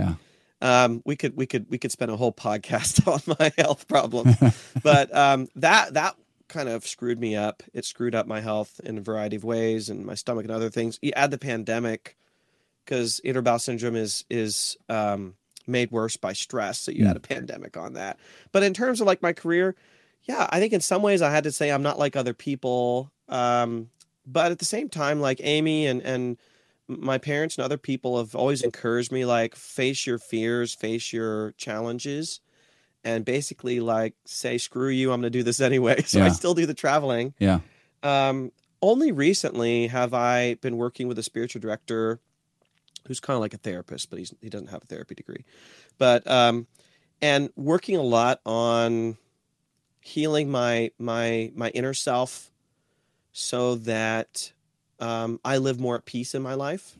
We could spend a whole podcast on my health problem, but that kind of screwed me up. It screwed up my health in a variety of ways, and my stomach and other things. You add the pandemic, because irritable bowel syndrome is made worse by stress. So you had a pandemic on that. But in terms of like my career, I think in some ways I had to say I'm not like other people. But at the same time, like Amy and my parents and other people have always encouraged me, like, face your fears, face your challenges, and basically like say, screw you, I'm going to do this anyway. So I still do the traveling. Yeah. Only recently have I been working with a spiritual director who's kind of like a therapist, but he doesn't have a therapy degree. But and working a lot on healing my inner self, so that I live more at peace in my life.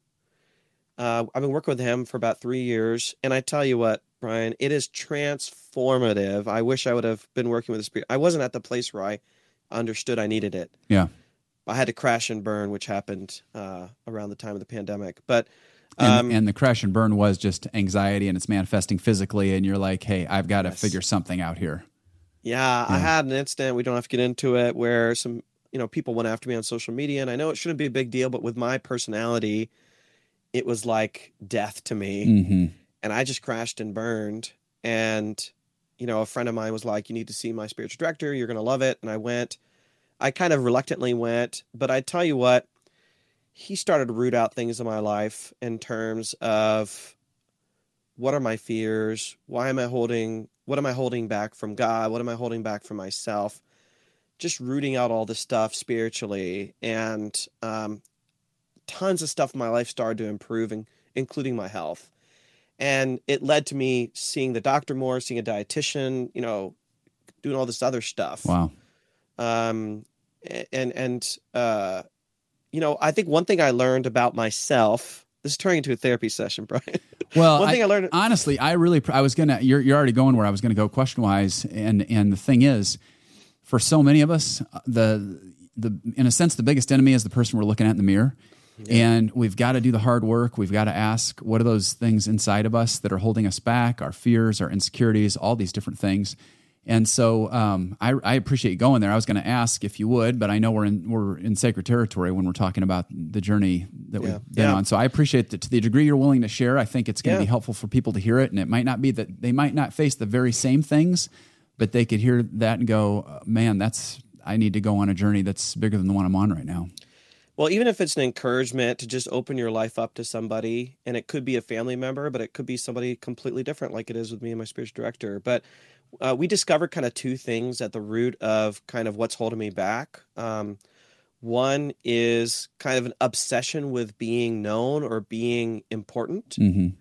I've been working with him for about 3 years, and I tell you what, Brian, it is transformative. I wish I would have been working with a spirit. I wasn't at the place where I understood I needed it. Yeah. I had to crash and burn, which happened around the time of the pandemic. But and the crash and burn was just anxiety, and it's manifesting physically, and you're like, hey, I've got to figure something out here. Yeah, I had an incident, we don't have to get into it, where some people went after me on social media, and I know it shouldn't be a big deal, but with my personality, it was like death to me. And I just crashed and burned. And, a friend of mine was like, you need to see my spiritual director. You're going to love it. And I went. I kind of reluctantly went, but I tell you what, he started to root out things in my life in terms of what are my fears? What am I holding back from God? What am I holding back from myself? Just rooting out all this stuff spiritually, and tons of stuff in my life started to improve, including my health. And it led to me seeing the doctor more, seeing a dietitian, doing all this other stuff. Wow. I think one thing I learned about myself, this is turning into a therapy session, Brian. Well, one thing I learned, honestly, I was going to, you're already going where I was going to go question wise. And the thing is, for so many of us, in a sense, the biggest enemy is the person we're looking at in the mirror. Yeah. And we've got to do the hard work. We've got to ask, what are those things inside of us that are holding us back, our fears, our insecurities, all these different things. And so I appreciate you going there. I was going to ask if you would, but I know we're in sacred territory when we're talking about the journey that we've been on. So I appreciate that to the degree you're willing to share. I think it's going to be helpful for people to hear it. And it might not be that they might not face the very same things, but they could hear that and go, man, I need to go on a journey that's bigger than the one I'm on right now. Well, even if it's an encouragement to just open your life up to somebody, and it could be a family member, but it could be somebody completely different, like it is with me and my spiritual director. But we discovered kind of two things at the root of kind of what's holding me back. One is kind of an obsession with being known or being important. Mm-hmm.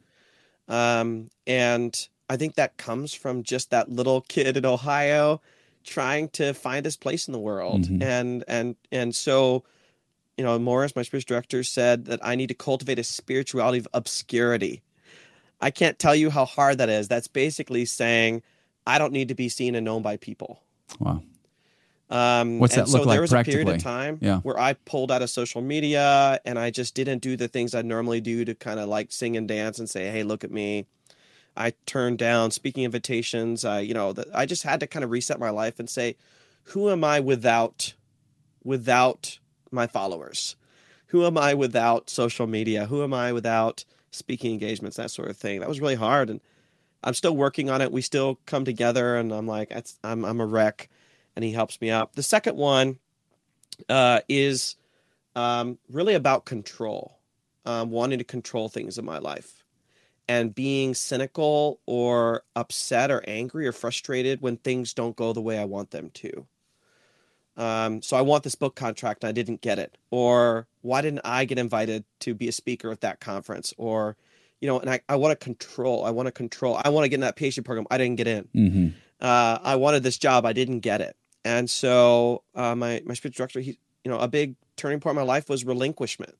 And I think that comes from just that little kid in Ohio trying to find his place in the world. Mm-hmm. And so, Morris, my spiritual director, said that I need to cultivate a spirituality of obscurity. I can't tell you how hard that is. That's basically saying I don't need to be seen and known by people. Wow. What's that look like practically? So there was a period of time where I pulled out of social media and I just didn't do the things I'd normally do to kind of like sing and dance and say, hey, look at me. I turned down speaking invitations. I just had to kind of reset my life and say, who am I without my followers? Who am I without social media? Who am I without speaking engagements, that sort of thing? That was really hard. And I'm still working on it. We still come together and I'm like, I'm a wreck, and he helps me out. The second one is really about control, wanting to control things in my life and being cynical or upset or angry or frustrated when things don't go the way I want them to. So I want this book contract and I didn't get it. Or why didn't I get invited to be a speaker at that conference? Or, and I want to control. I want to get in that PhD program. I didn't get in. Mm-hmm. I wanted this job. I didn't get it. And so my spiritual director, a big turning point in my life was relinquishment.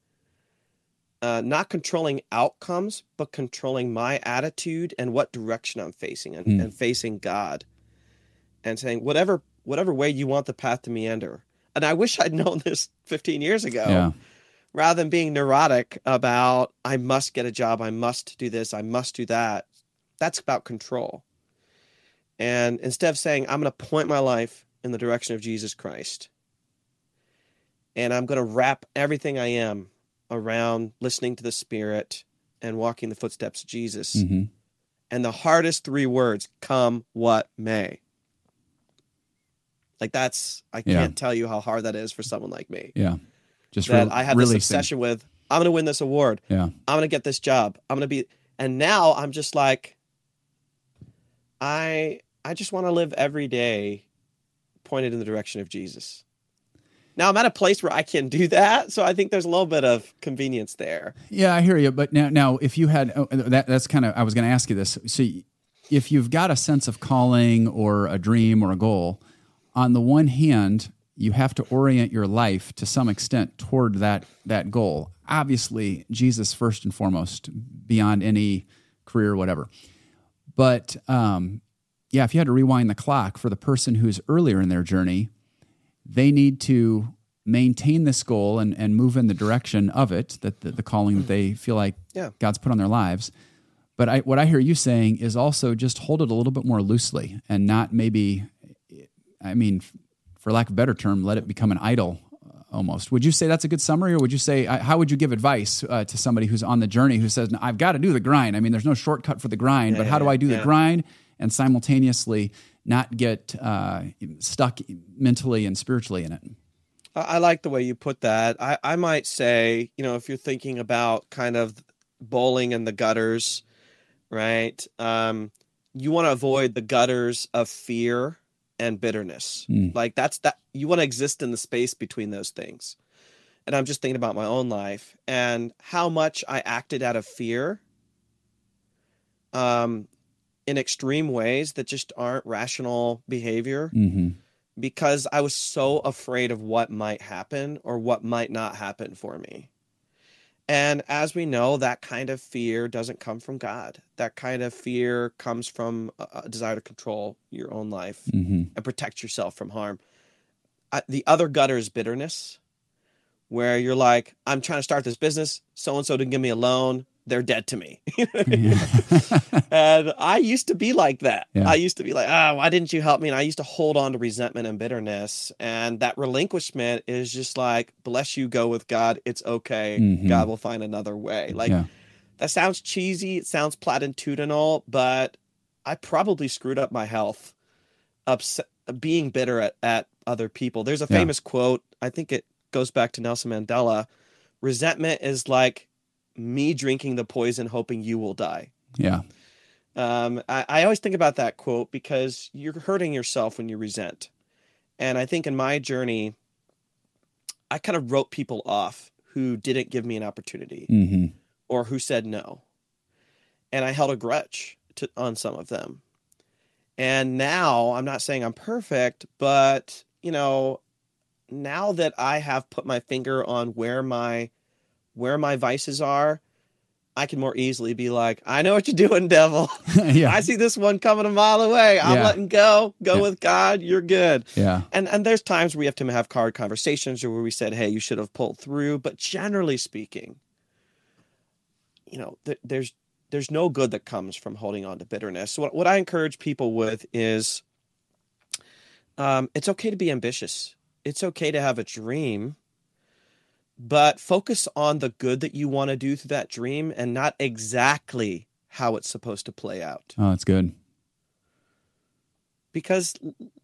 Not controlling outcomes, but controlling my attitude and what direction I'm facing and facing God and saying, whatever way you want the path to meander. And I wish I'd known this 15 years ago, rather than being neurotic about, I must get a job, I must do this, I must do that. That's about control. And instead of saying, I'm going to point my life in the direction of Jesus Christ, and I'm going to wrap everything I am around listening to the Spirit and walking the footsteps of Jesus. Mm-hmm. And the hardest three words, come what may. Like I can't tell you how hard that is for someone like me. Yeah. Just that I have this obsession with, I'm going to win this award. Yeah. I'm going to get this job. I'm going to be, and now I'm just like, I just want to live every day pointed in the direction of Jesus. Now I'm at a place where I can do that. So I think there's a little bit of convenience there. Yeah, I hear you. But now if you had, that's kind of, I was going to ask you this. So if you've got a sense of calling or a dream or a goal, on the one hand, you have to orient your life to some extent toward that goal. Obviously, Jesus first and foremost, beyond any career or whatever. But if you had to rewind the clock for the person who's earlier in their journey, they need to maintain this goal and move in the direction of it, that the calling that they feel like God's put on their lives. But what I hear you saying is also just hold it a little bit more loosely and not maybe, for lack of a better term, let it become an idol almost. Would you say that's a good summary, or would you say, how would you give advice to somebody who's on the journey who says, no, I've got to do the grind. There's no shortcut for the grind, but how do I do the grind and simultaneously not get stuck mentally and spiritually in it? I like the way you put that. I might say, if you're thinking about kind of bowling in the gutters, right? You want to avoid the gutters of fear and bitterness. Like that you want to exist in the space between those things. And I'm just thinking about my own life and how much I acted out of fear, in extreme ways that just aren't rational behavior, because I was so afraid of what might happen or what might not happen for me. And as we know, that kind of fear doesn't come from God. That kind of fear comes from a desire to control your own life and protect yourself from harm. The other gutter is bitterness, where you're like, I'm trying to start this business. So-and-so didn't give me a loan. They're dead to me. And I used to be like that. Yeah. I used to be like, why didn't you help me? And I used to hold on to resentment and bitterness. And that relinquishment is just like, bless you, go with God. It's okay. God will find another way. Like, that sounds cheesy. It sounds platitudinal, but I probably screwed up my health being bitter at other people. There's a famous quote. I think it goes back to Nelson Mandela. Resentment is like me drinking the poison hoping you will die. Yeah. I always think about that quote because you're hurting yourself when you resent. And I think in my journey, I kind of wrote people off who didn't give me an opportunity or who said no. And I held a grudge on some of them. And now, I'm not saying I'm perfect, but, now that I have put my finger on where my vices are, I can more easily be like, I know what you're doing, devil. I see this one coming a mile away. I'm letting go. Go with God. You're good. Yeah. And there's times where we have to have hard conversations or where we said, hey, you should have pulled through. But generally speaking, there's no good that comes from holding on to bitterness. So what I encourage people with is it's okay to be ambitious. It's okay to have a dream. But focus on the good that you want to do through that dream and not exactly how it's supposed to play out. Oh, that's good. Because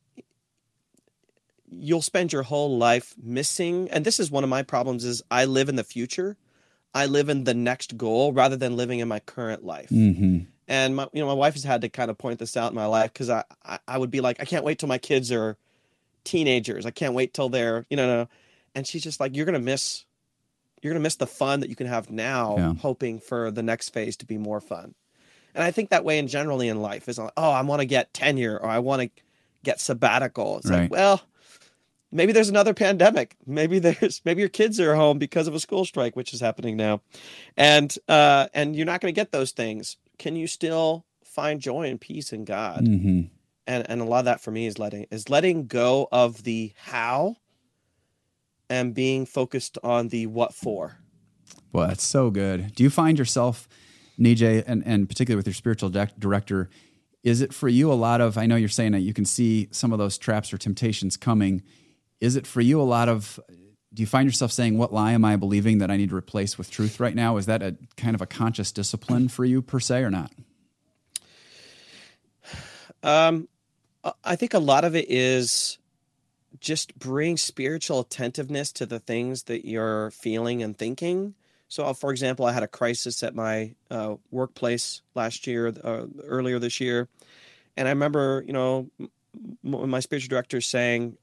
you'll spend your whole life missing, and this is one of my problems, is I live in the future. I live in the next goal rather than living in my current life. And my wife has had to kind of point this out in my life because I would be like, I can't wait till my kids are teenagers. I can't wait till they're, and she's just like, you're going to miss the fun that you can have now, hoping for the next phase to be more fun. And I think that way generally in life is like, I want to get tenure or I want to get sabbatical. It's like, well, maybe there's another pandemic. Maybe your kids are home because of a school strike, which is happening now. And you're not going to get those things. Can you still find joy and peace in God? And a lot of that for me is letting go of the how and being focused on the what for. Well, that's so good. Do you find yourself, Nijay, and particularly with your spiritual director, is it for you a lot of, I know you're saying that you can see some of those traps or temptations coming. Is it for you a lot of, do you find yourself saying, what lie am I believing that I need to replace with truth right now? Is that a kind of a conscious discipline for you per se or not? I think a lot of it is just bring spiritual attentiveness to the things that you're feeling and thinking. So, for example, I had a crisis at my workplace earlier this year. And I remember, my spiritual director saying,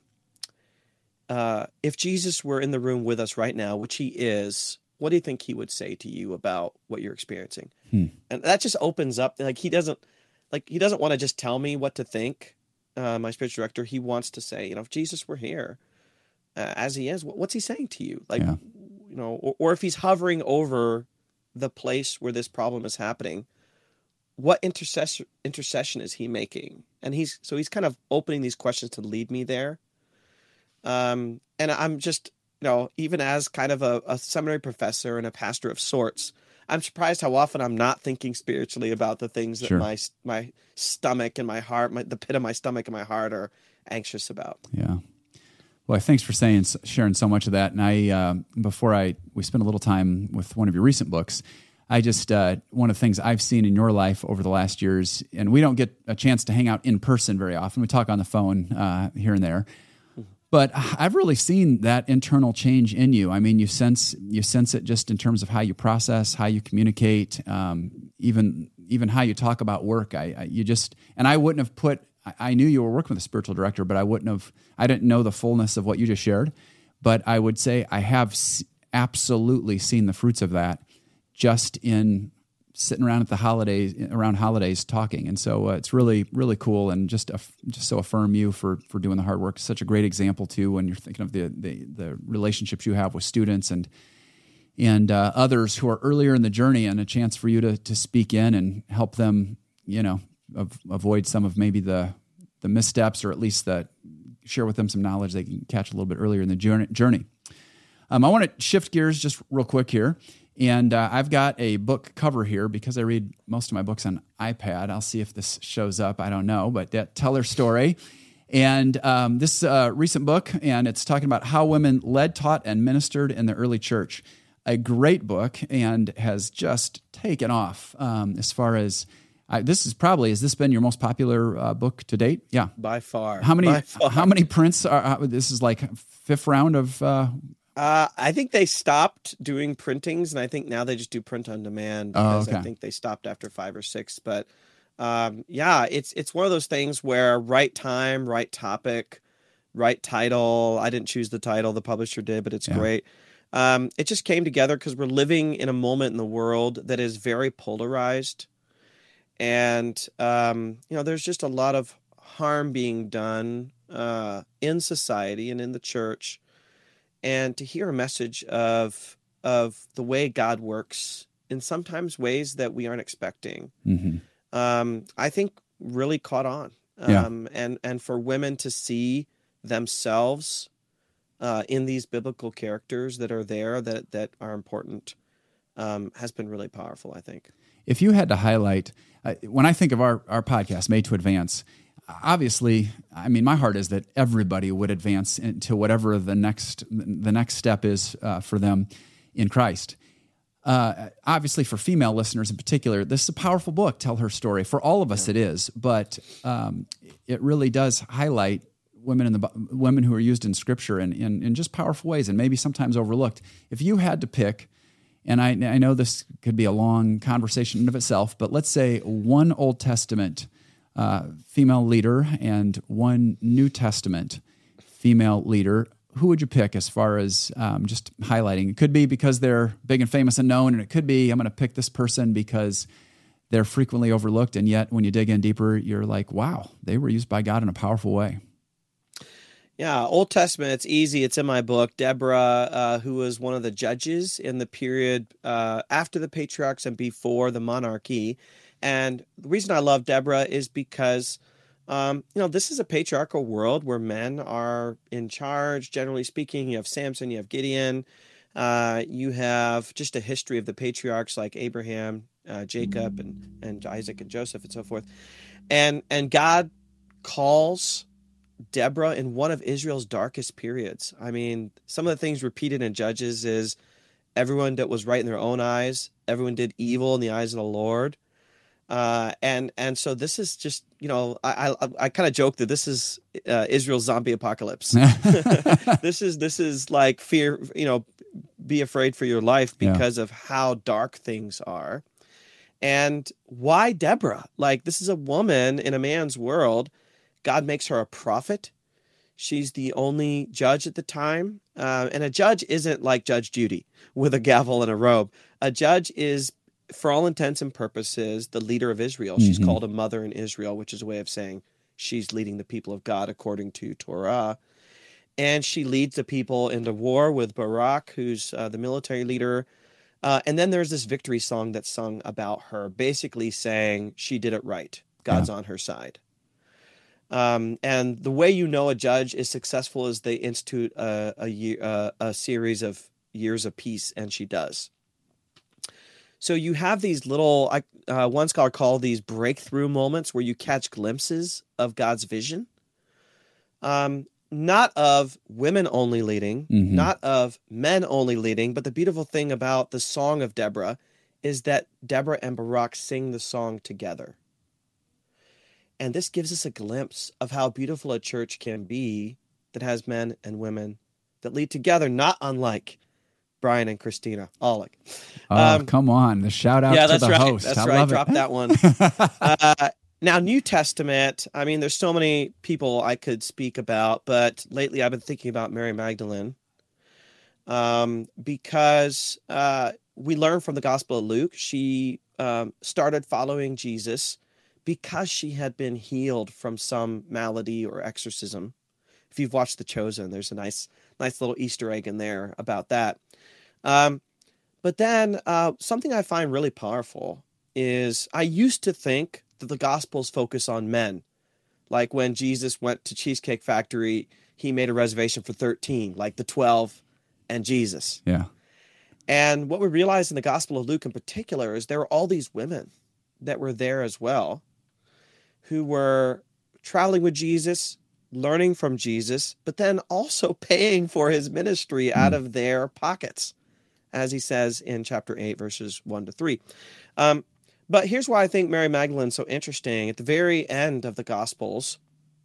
if Jesus were in the room with us right now, which he is, what do you think he would say to you about what you're experiencing? And that just opens up, he doesn't want to just tell me what to think. My spiritual director, he wants to say, if Jesus were here as he is, what's he saying to you? Or if he's hovering over the place where this problem is happening, what intercession is he making? And he's kind of opening these questions to lead me there. And I'm just, even as kind of a seminary professor and a pastor of sorts, I'm surprised how often I'm not thinking spiritually about the things that my stomach and my heart, the pit of my stomach and my heart are anxious about. Yeah. Well, thanks for sharing so much of that. And we spent a little time with one of your recent books. I just, one of the things I've seen in your life over the last years, and we don't get a chance to hang out in person very often. We talk on the phone here and there. But I've really seen that internal change in you. I mean, you sense it just in terms of how you process, how you communicate, even how you talk about work. I wouldn't have put. I knew you were working with a spiritual director, but I didn't know the fullness of what you just shared. But I would say I have absolutely seen the fruits of that just in sitting around around holidays talking. And so it's really, really cool, and just so affirm you for doing the hard work. Such a great example too, when you're thinking of the relationships you have with students and others who are earlier in the journey, and a chance for you to speak in and help them, avoid some of maybe the missteps, or at least share with them some knowledge they can catch a little bit earlier in the journey. I want to shift gears just real quick here. And I've got a book cover here because I read most of my books on iPad. I'll see if this shows up. I don't know, but that Tell Her Story. And this recent book, and it's talking about how women led, taught, and ministered in the early church. A great book, and has just taken off as far as... has this been your most popular book to date? Yeah. By far. How many prints are... this is like fifth round of... I think they stopped doing printings, and I think now they just do print on demand, because I think they stopped after 5 or 6. But it's one of those things where right time, right topic, right title. I didn't choose the title, the publisher did, but it's great. It just came together because we're living in a moment in the world that is very polarized, and there's just a lot of harm being done in society and in the church. And to hear a message of the way God works in sometimes ways that we aren't expecting, I think really caught on. And for women to see themselves in these biblical characters that are there, that are important, has been really powerful, I think. If you had to highlight, when I think of our podcast, Made to Advance, obviously, I mean, my heart is that everybody would advance into whatever the next step is for them in Christ. Obviously, for female listeners in particular, this is a powerful book, Tell Her Story. For all of us, it is, but it really does highlight women who are used in Scripture in just powerful ways, and maybe sometimes overlooked. If you had to pick, and I know this could be a long conversation in of itself, but let's say one Old Testament female leader and one New Testament female leader, who would you pick as far as just highlighting? It could be because they're big and famous and known, and it could be I'm going to pick this person because they're frequently overlooked, and yet when you dig in deeper, you're like, wow, they were used by God in a powerful way. Yeah, Old Testament, it's easy. It's in my book. Deborah, who was one of the judges in the period after the patriarchs and before the monarchy. And the reason I love Deborah is because, this is a patriarchal world where men are in charge, generally speaking. You have Samson, you have Gideon, you have just a history of the patriarchs like Abraham, Jacob, and Isaac and Joseph and so forth. And God calls Deborah in one of Israel's darkest periods. I mean, some of the things repeated in Judges is everyone that was right in their own eyes, everyone did evil in the eyes of the Lord. And so this is just, I kind of joke that this is Israel's zombie apocalypse. This is like fear, be afraid for your life because of how dark things are. And why Deborah? Like, this is a woman in a man's world. God makes her a prophet. She's the only judge at the time. And a judge isn't like Judge Judy with a gavel and a robe. A judge is, for all intents and purposes, the leader of Israel. She's called a mother in Israel, which is a way of saying she's leading the people of God according to Torah. And she leads the people into war with Barak, who's the military leader. And then there's this victory song that's sung about her, basically saying she did it right. God's on her side. And the way you know a judge is successful is they institute a series of years of peace, and she does. So you have these little, one scholar called these breakthrough moments where you catch glimpses of God's vision. Not of women only leading, not of men only leading, but the beautiful thing about the Song of Deborah is that Deborah and Barak sing the song together. And this gives us a glimpse of how beautiful a church can be that has men and women that lead together, not unlike Brian and Christina Aulich. Oh, come on. The shout out to the host. That's I right. love Drop it. that one. Now, New Testament, I mean, there's so many people I could speak about, but lately I've been thinking about Mary Magdalene because we learn from the Gospel of Luke, she started following Jesus because she had been healed from some malady or exorcism. If you've watched The Chosen, there's a nice little Easter egg in there about that. But then something I find really powerful is I used to think that the Gospels focus on men. Like when Jesus went to Cheesecake Factory, he made a reservation for 13, like the 12 and Jesus. Yeah. And what we realize in the Gospel of Luke in particular is there were all these women that were there as well who were traveling with Jesus, learning from Jesus, but then also paying for his ministry out of their pockets, as he says in chapter 8, verses 1-3. But here's why I think Mary Magdalene's so interesting. At the very end of the Gospels,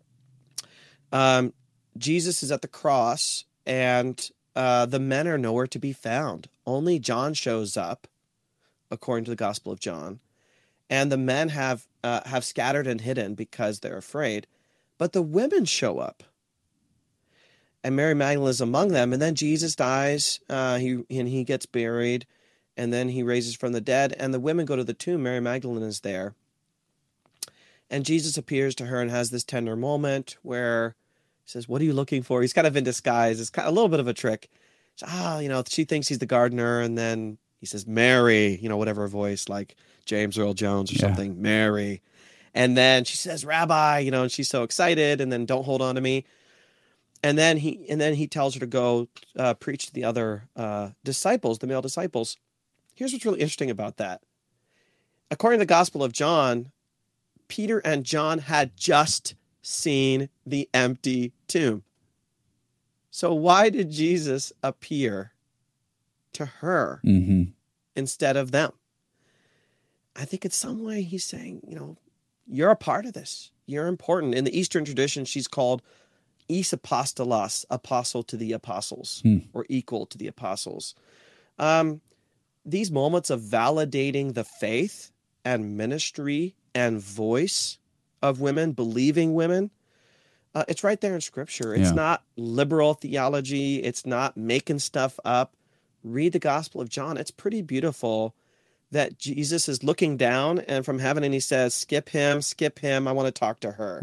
Jesus is at the cross, and the men are nowhere to be found. Only John shows up, according to the Gospel of John, and the men have scattered and hidden because they're afraid. But the women show up, and Mary Magdalene is among them. And then Jesus dies, he gets buried, and then he raises from the dead. And the women go to the tomb. Mary Magdalene is there, and Jesus appears to her and has this tender moment where he says, "What are you looking for?" He's kind of in disguise. It's kind of a little bit of a trick. She thinks he's the gardener, and then he says, "Mary," whatever voice, like James Earl Jones or something, "Mary." And then she says, "Rabbi," and she's so excited, and then, "Don't hold on to me." And then he tells her to go preach to the other disciples, the male disciples. Here's what's really interesting about that. According to the Gospel of John, Peter and John had just seen the empty tomb. So why did Jesus appear to her instead of them? I think in some way he's saying, you're a part of this. You're important. In the Eastern tradition, she's called is apostolos, apostle to the apostles, or equal to the apostles. These moments of validating the faith and ministry and voice of women, believing women, it's right there in Scripture. It's not liberal theology. It's not making stuff up. Read the Gospel of John. It's pretty beautiful that Jesus is looking down and from heaven, and he says, skip him, I want to talk to her.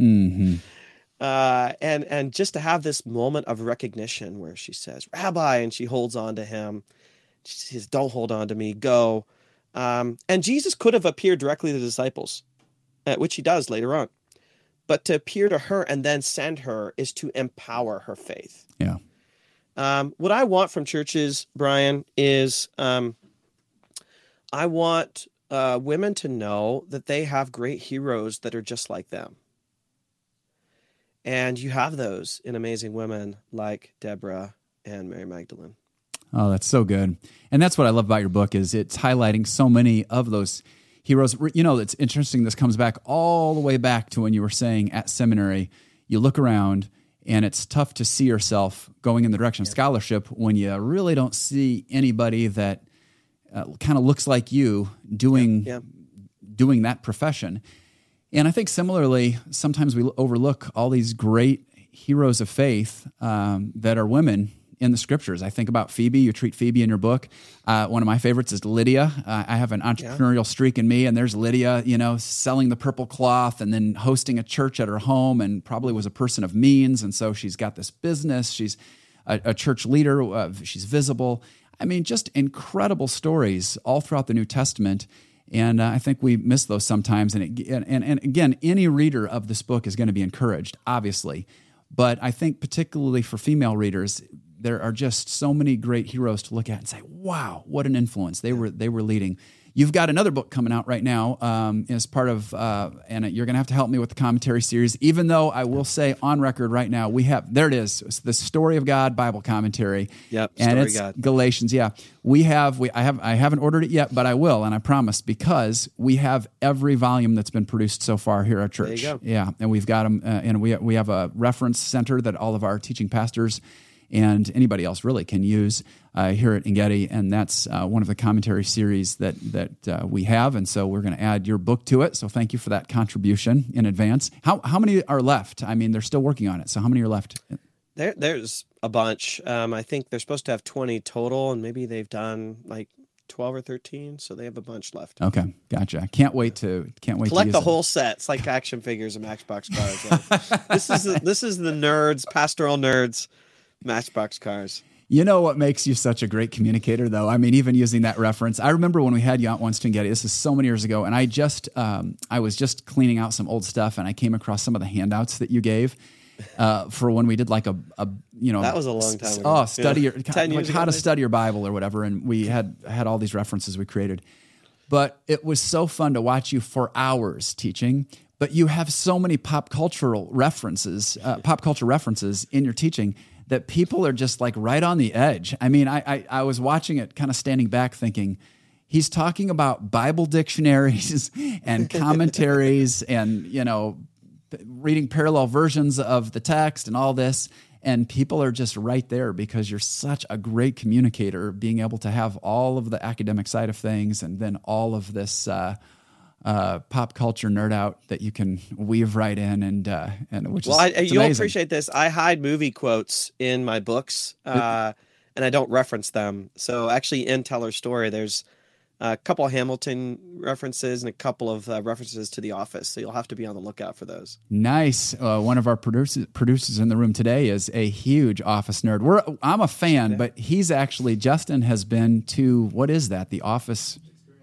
And just to have this moment of recognition where she says, "Rabbi," and she holds on to him. She says, "Don't hold on to me, go." And Jesus could have appeared directly to the disciples, which he does later on. But to appear to her and then send her is to empower her faith. Yeah. What I want from churches, Brian, is I want women to know that they have great heroes that are just like them. And you have those in amazing women like Deborah and Mary Magdalene. Oh, that's so good. And that's what I love about your book is it's highlighting so many of those heroes. It's interesting. This comes back all the way back to when you were saying at seminary, you look around and it's tough to see yourself going in the direction of scholarship when you really don't see anybody that kind of looks like you doing that profession. And I think similarly, sometimes we overlook all these great heroes of faith that are women in the Scriptures. I think about Phoebe. You treat Phoebe in your book. One of my favorites is Lydia. I have an entrepreneurial streak in me, and there's Lydia, selling the purple cloth and then hosting a church at her home, and probably was a person of means. And so she's got this business. She's a church leader. She's visible. I mean, just incredible stories all throughout the New Testament. And I think we miss those sometimes. And again, any reader of this book is going to be encouraged, obviously. But I think particularly for female readers, there are just so many great heroes to look at and say, wow, what an influence. They were leading. You've got another book coming out right now as part of, and you're going to have to help me with the commentary series, even though I will say on record right now, there it is, it's the Story of God Bible commentary. Yep, and Story it's of God. Galatians. Yeah, I haven't ordered it yet, but I will, and I promise, because we have every volume that's been produced so far here at church. There you go. Yeah, and we've got them, and we have a reference center that all of our teaching pastors and anybody else really can use here at Engedi, and that's one of the commentary series that we have, and so we're going to add your book to it, so thank you for that contribution in advance. How many are left? I mean, they're still working on it, so how many are left? There's a bunch. I think they're supposed to have 20 total, and maybe they've done like 12 or 13, so they have a bunch left. Okay, gotcha. Can't wait to collect use the it. whole set. It's like action figures and Matchbox cars. Like, this is the nerds, pastoral nerds, Matchbox cars. You know what makes you such a great communicator, though? I mean, even using that reference, I remember when we had you out once to Engedi. This is so many years ago, and I was just cleaning out some old stuff, and I came across some of the handouts that you gave for when we did like a that was a long time ago. Study your 10 years how ago, to study your Bible or whatever, and we had all these references we created. But it was so fun to watch you for hours teaching. But you have so many pop culture references in your teaching that people are just like right on the edge. I mean, I was watching it kind of standing back thinking, he's talking about Bible dictionaries and commentaries and, reading parallel versions of the text and all this. And people are just right there because you're such a great communicator, being able to have all of the academic side of things and then all of this pop culture nerd out that you can weave right in, and which is you'll amazing. Appreciate this. I hide movie quotes in my books, and I don't reference them. So actually, in Teller's Story, there's a couple of Hamilton references and a couple of references to The Office. So you'll have to be on the lookout for those. Nice. One of our producers in the room today is a huge Office nerd. I'm a fan, but Justin has been to, what is that? The Office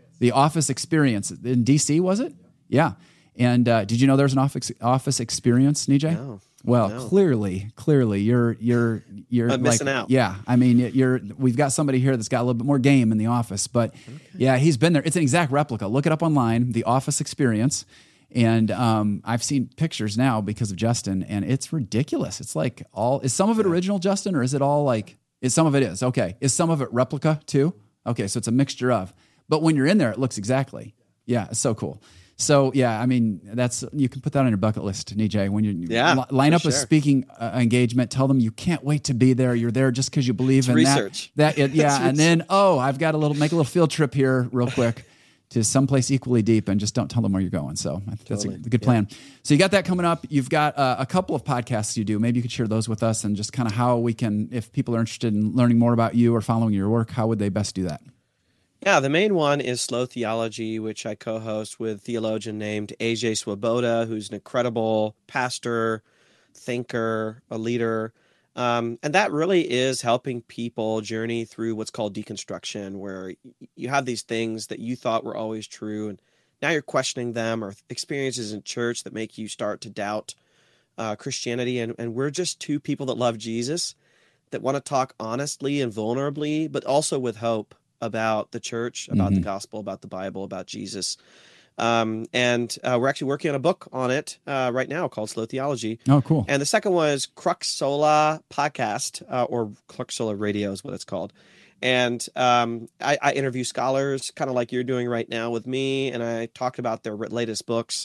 Experience in DC, was it? Yeah. And did you know there's an Office Experience, Nijay? No. Well, No. clearly, you're I'm missing out. Yeah, I mean, we've got somebody here that's got a little bit more game in The Office, but yeah, he's been there. It's an exact replica. Look it up online, The Office Experience, and I've seen pictures now because of Justin, and it's ridiculous. It's like is some of it original, Justin, or is it all like? Some of it is okay. Is some of it replica too? Okay, so it's a mixture of. But when you're in there, it looks exactly. Yeah, it's so cool. So yeah, I mean, you can put that on your bucket list, Nijay. When you line up a speaking engagement, tell them you can't wait to be there. You're there just because you believe in research. And then I've got make a little field trip here real quick to someplace equally deep, and just don't tell them where you're going. So that's a good plan. So you got that coming up. You've got a couple of podcasts you do. Maybe you could share those with us, and just kind of how we can, if people are interested in learning more about you or following your work, how would they best do that? Yeah, the main one is Slow Theology, which I co-host with a theologian named AJ Swoboda, who's an incredible pastor, thinker, a leader. And that really is helping people journey through what's called deconstruction, where you have these things that you thought were always true, and now you're questioning them, or experiences in church that make you start to doubt Christianity. And we're just two people that love Jesus, that want to talk honestly and vulnerably, but also with hope about the church, about the gospel, about the Bible, about Jesus. And we're actually working on a book on it right now called Slow Theology. Oh, cool. And the second one is Crux Sola Podcast, or Crux Sola Radio is what it's called. And I interview scholars, kind of like you're doing right now with me, and I talk about their latest books.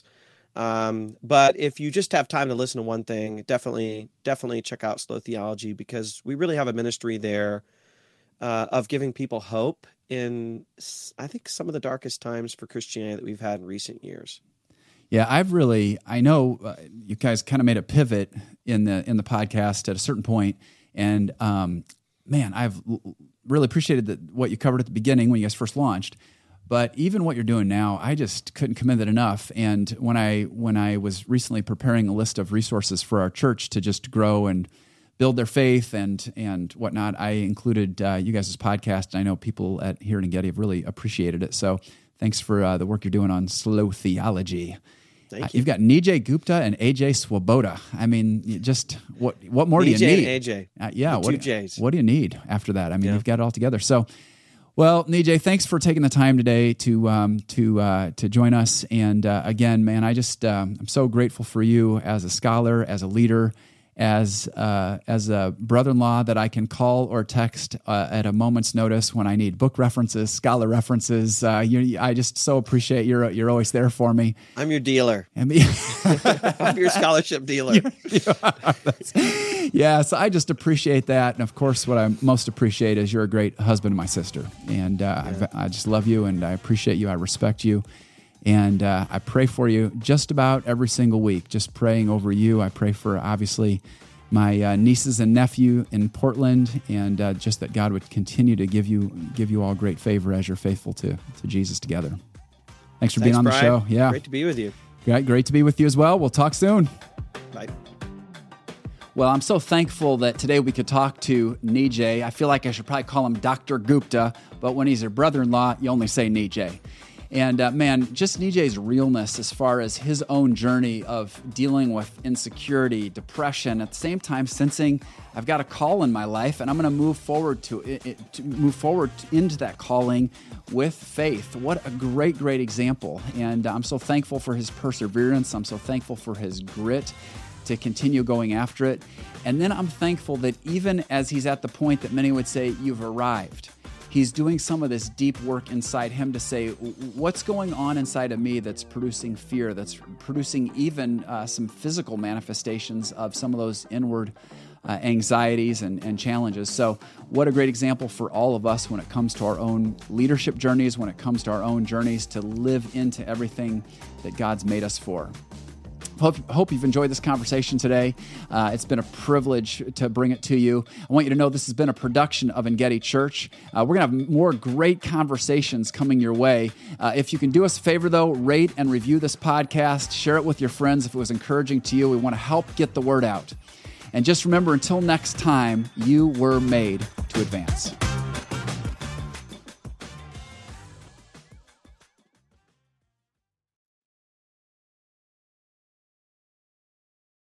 But if you just have time to listen to one thing, definitely check out Slow Theology, because we really have a ministry there of giving people hope in, I think, some of the darkest times for Christianity that we've had in recent years. Yeah, I know you guys kind of made a pivot in the podcast at a certain point, and man, I've really appreciated what you covered at the beginning when you guys first launched. But even what you're doing now, I just couldn't commend it enough. And when I was recently preparing a list of resources for our church to just grow and build their faith and whatnot, I included you guys' podcast. And I know people here at Engedi have really appreciated it. So thanks for the work you're doing on Slow Theology. Thank you. You've got Nijay Gupta and AJ Swoboda. I mean, just what more do you need? Nijay and AJ. Yeah. Two J's. What do you need after that? I mean, you've got it all together. So Well, Nijay, thanks for taking the time today to join us. And again, man, I'm so grateful for you as a scholar, as a leader, as a brother-in-law that I can call or text at a moment's notice when I need book references, scholar references. I just so appreciate you're always there for me. I'm your dealer. I'm your scholarship dealer. Yeah, so I just appreciate that. And of course, what I most appreciate is you're a great husband to my sister. And I just love you, and I appreciate you. I respect you. And I pray for you just about every single week, just praying over you. I pray for, obviously, my nieces and nephew in Portland, and just that God would continue to give you all great favor as you're faithful to Jesus together. Thanks for being on Brian. the show. Yeah, great to be with you. Great to be with you as well. We'll talk soon. Bye. Well, I'm so thankful that today we could talk to Nijay. I feel like I should probably call him Dr. Gupta, but when he's your brother-in-law, you only say Nijay. And man, just Nijay's realness as far as his own journey of dealing with insecurity, depression, at the same time sensing I've got a call in my life, and I'm going to move forward into that calling with faith. What a great example! And I'm so thankful for his perseverance. I'm so thankful for his grit to continue going after it. And then I'm thankful that even as he's at the point that many would say you've arrived, he's doing some of this deep work inside him to say, what's going on inside of me that's producing fear, that's producing even some physical manifestations of some of those inward anxieties and challenges. So what a great example for all of us when it comes to our own leadership journeys, when it comes to our own journeys to live into everything that God's made us for. Hope you've enjoyed this conversation today. It's been a privilege to bring it to you. I want you to know this has been a production of Engedi Church. We're going to have more great conversations coming your way. If you can do us a favor, though, rate and review this podcast. Share it with your friends if it was encouraging to you. We want to help get the word out. And just remember, until next time, you were made to advance.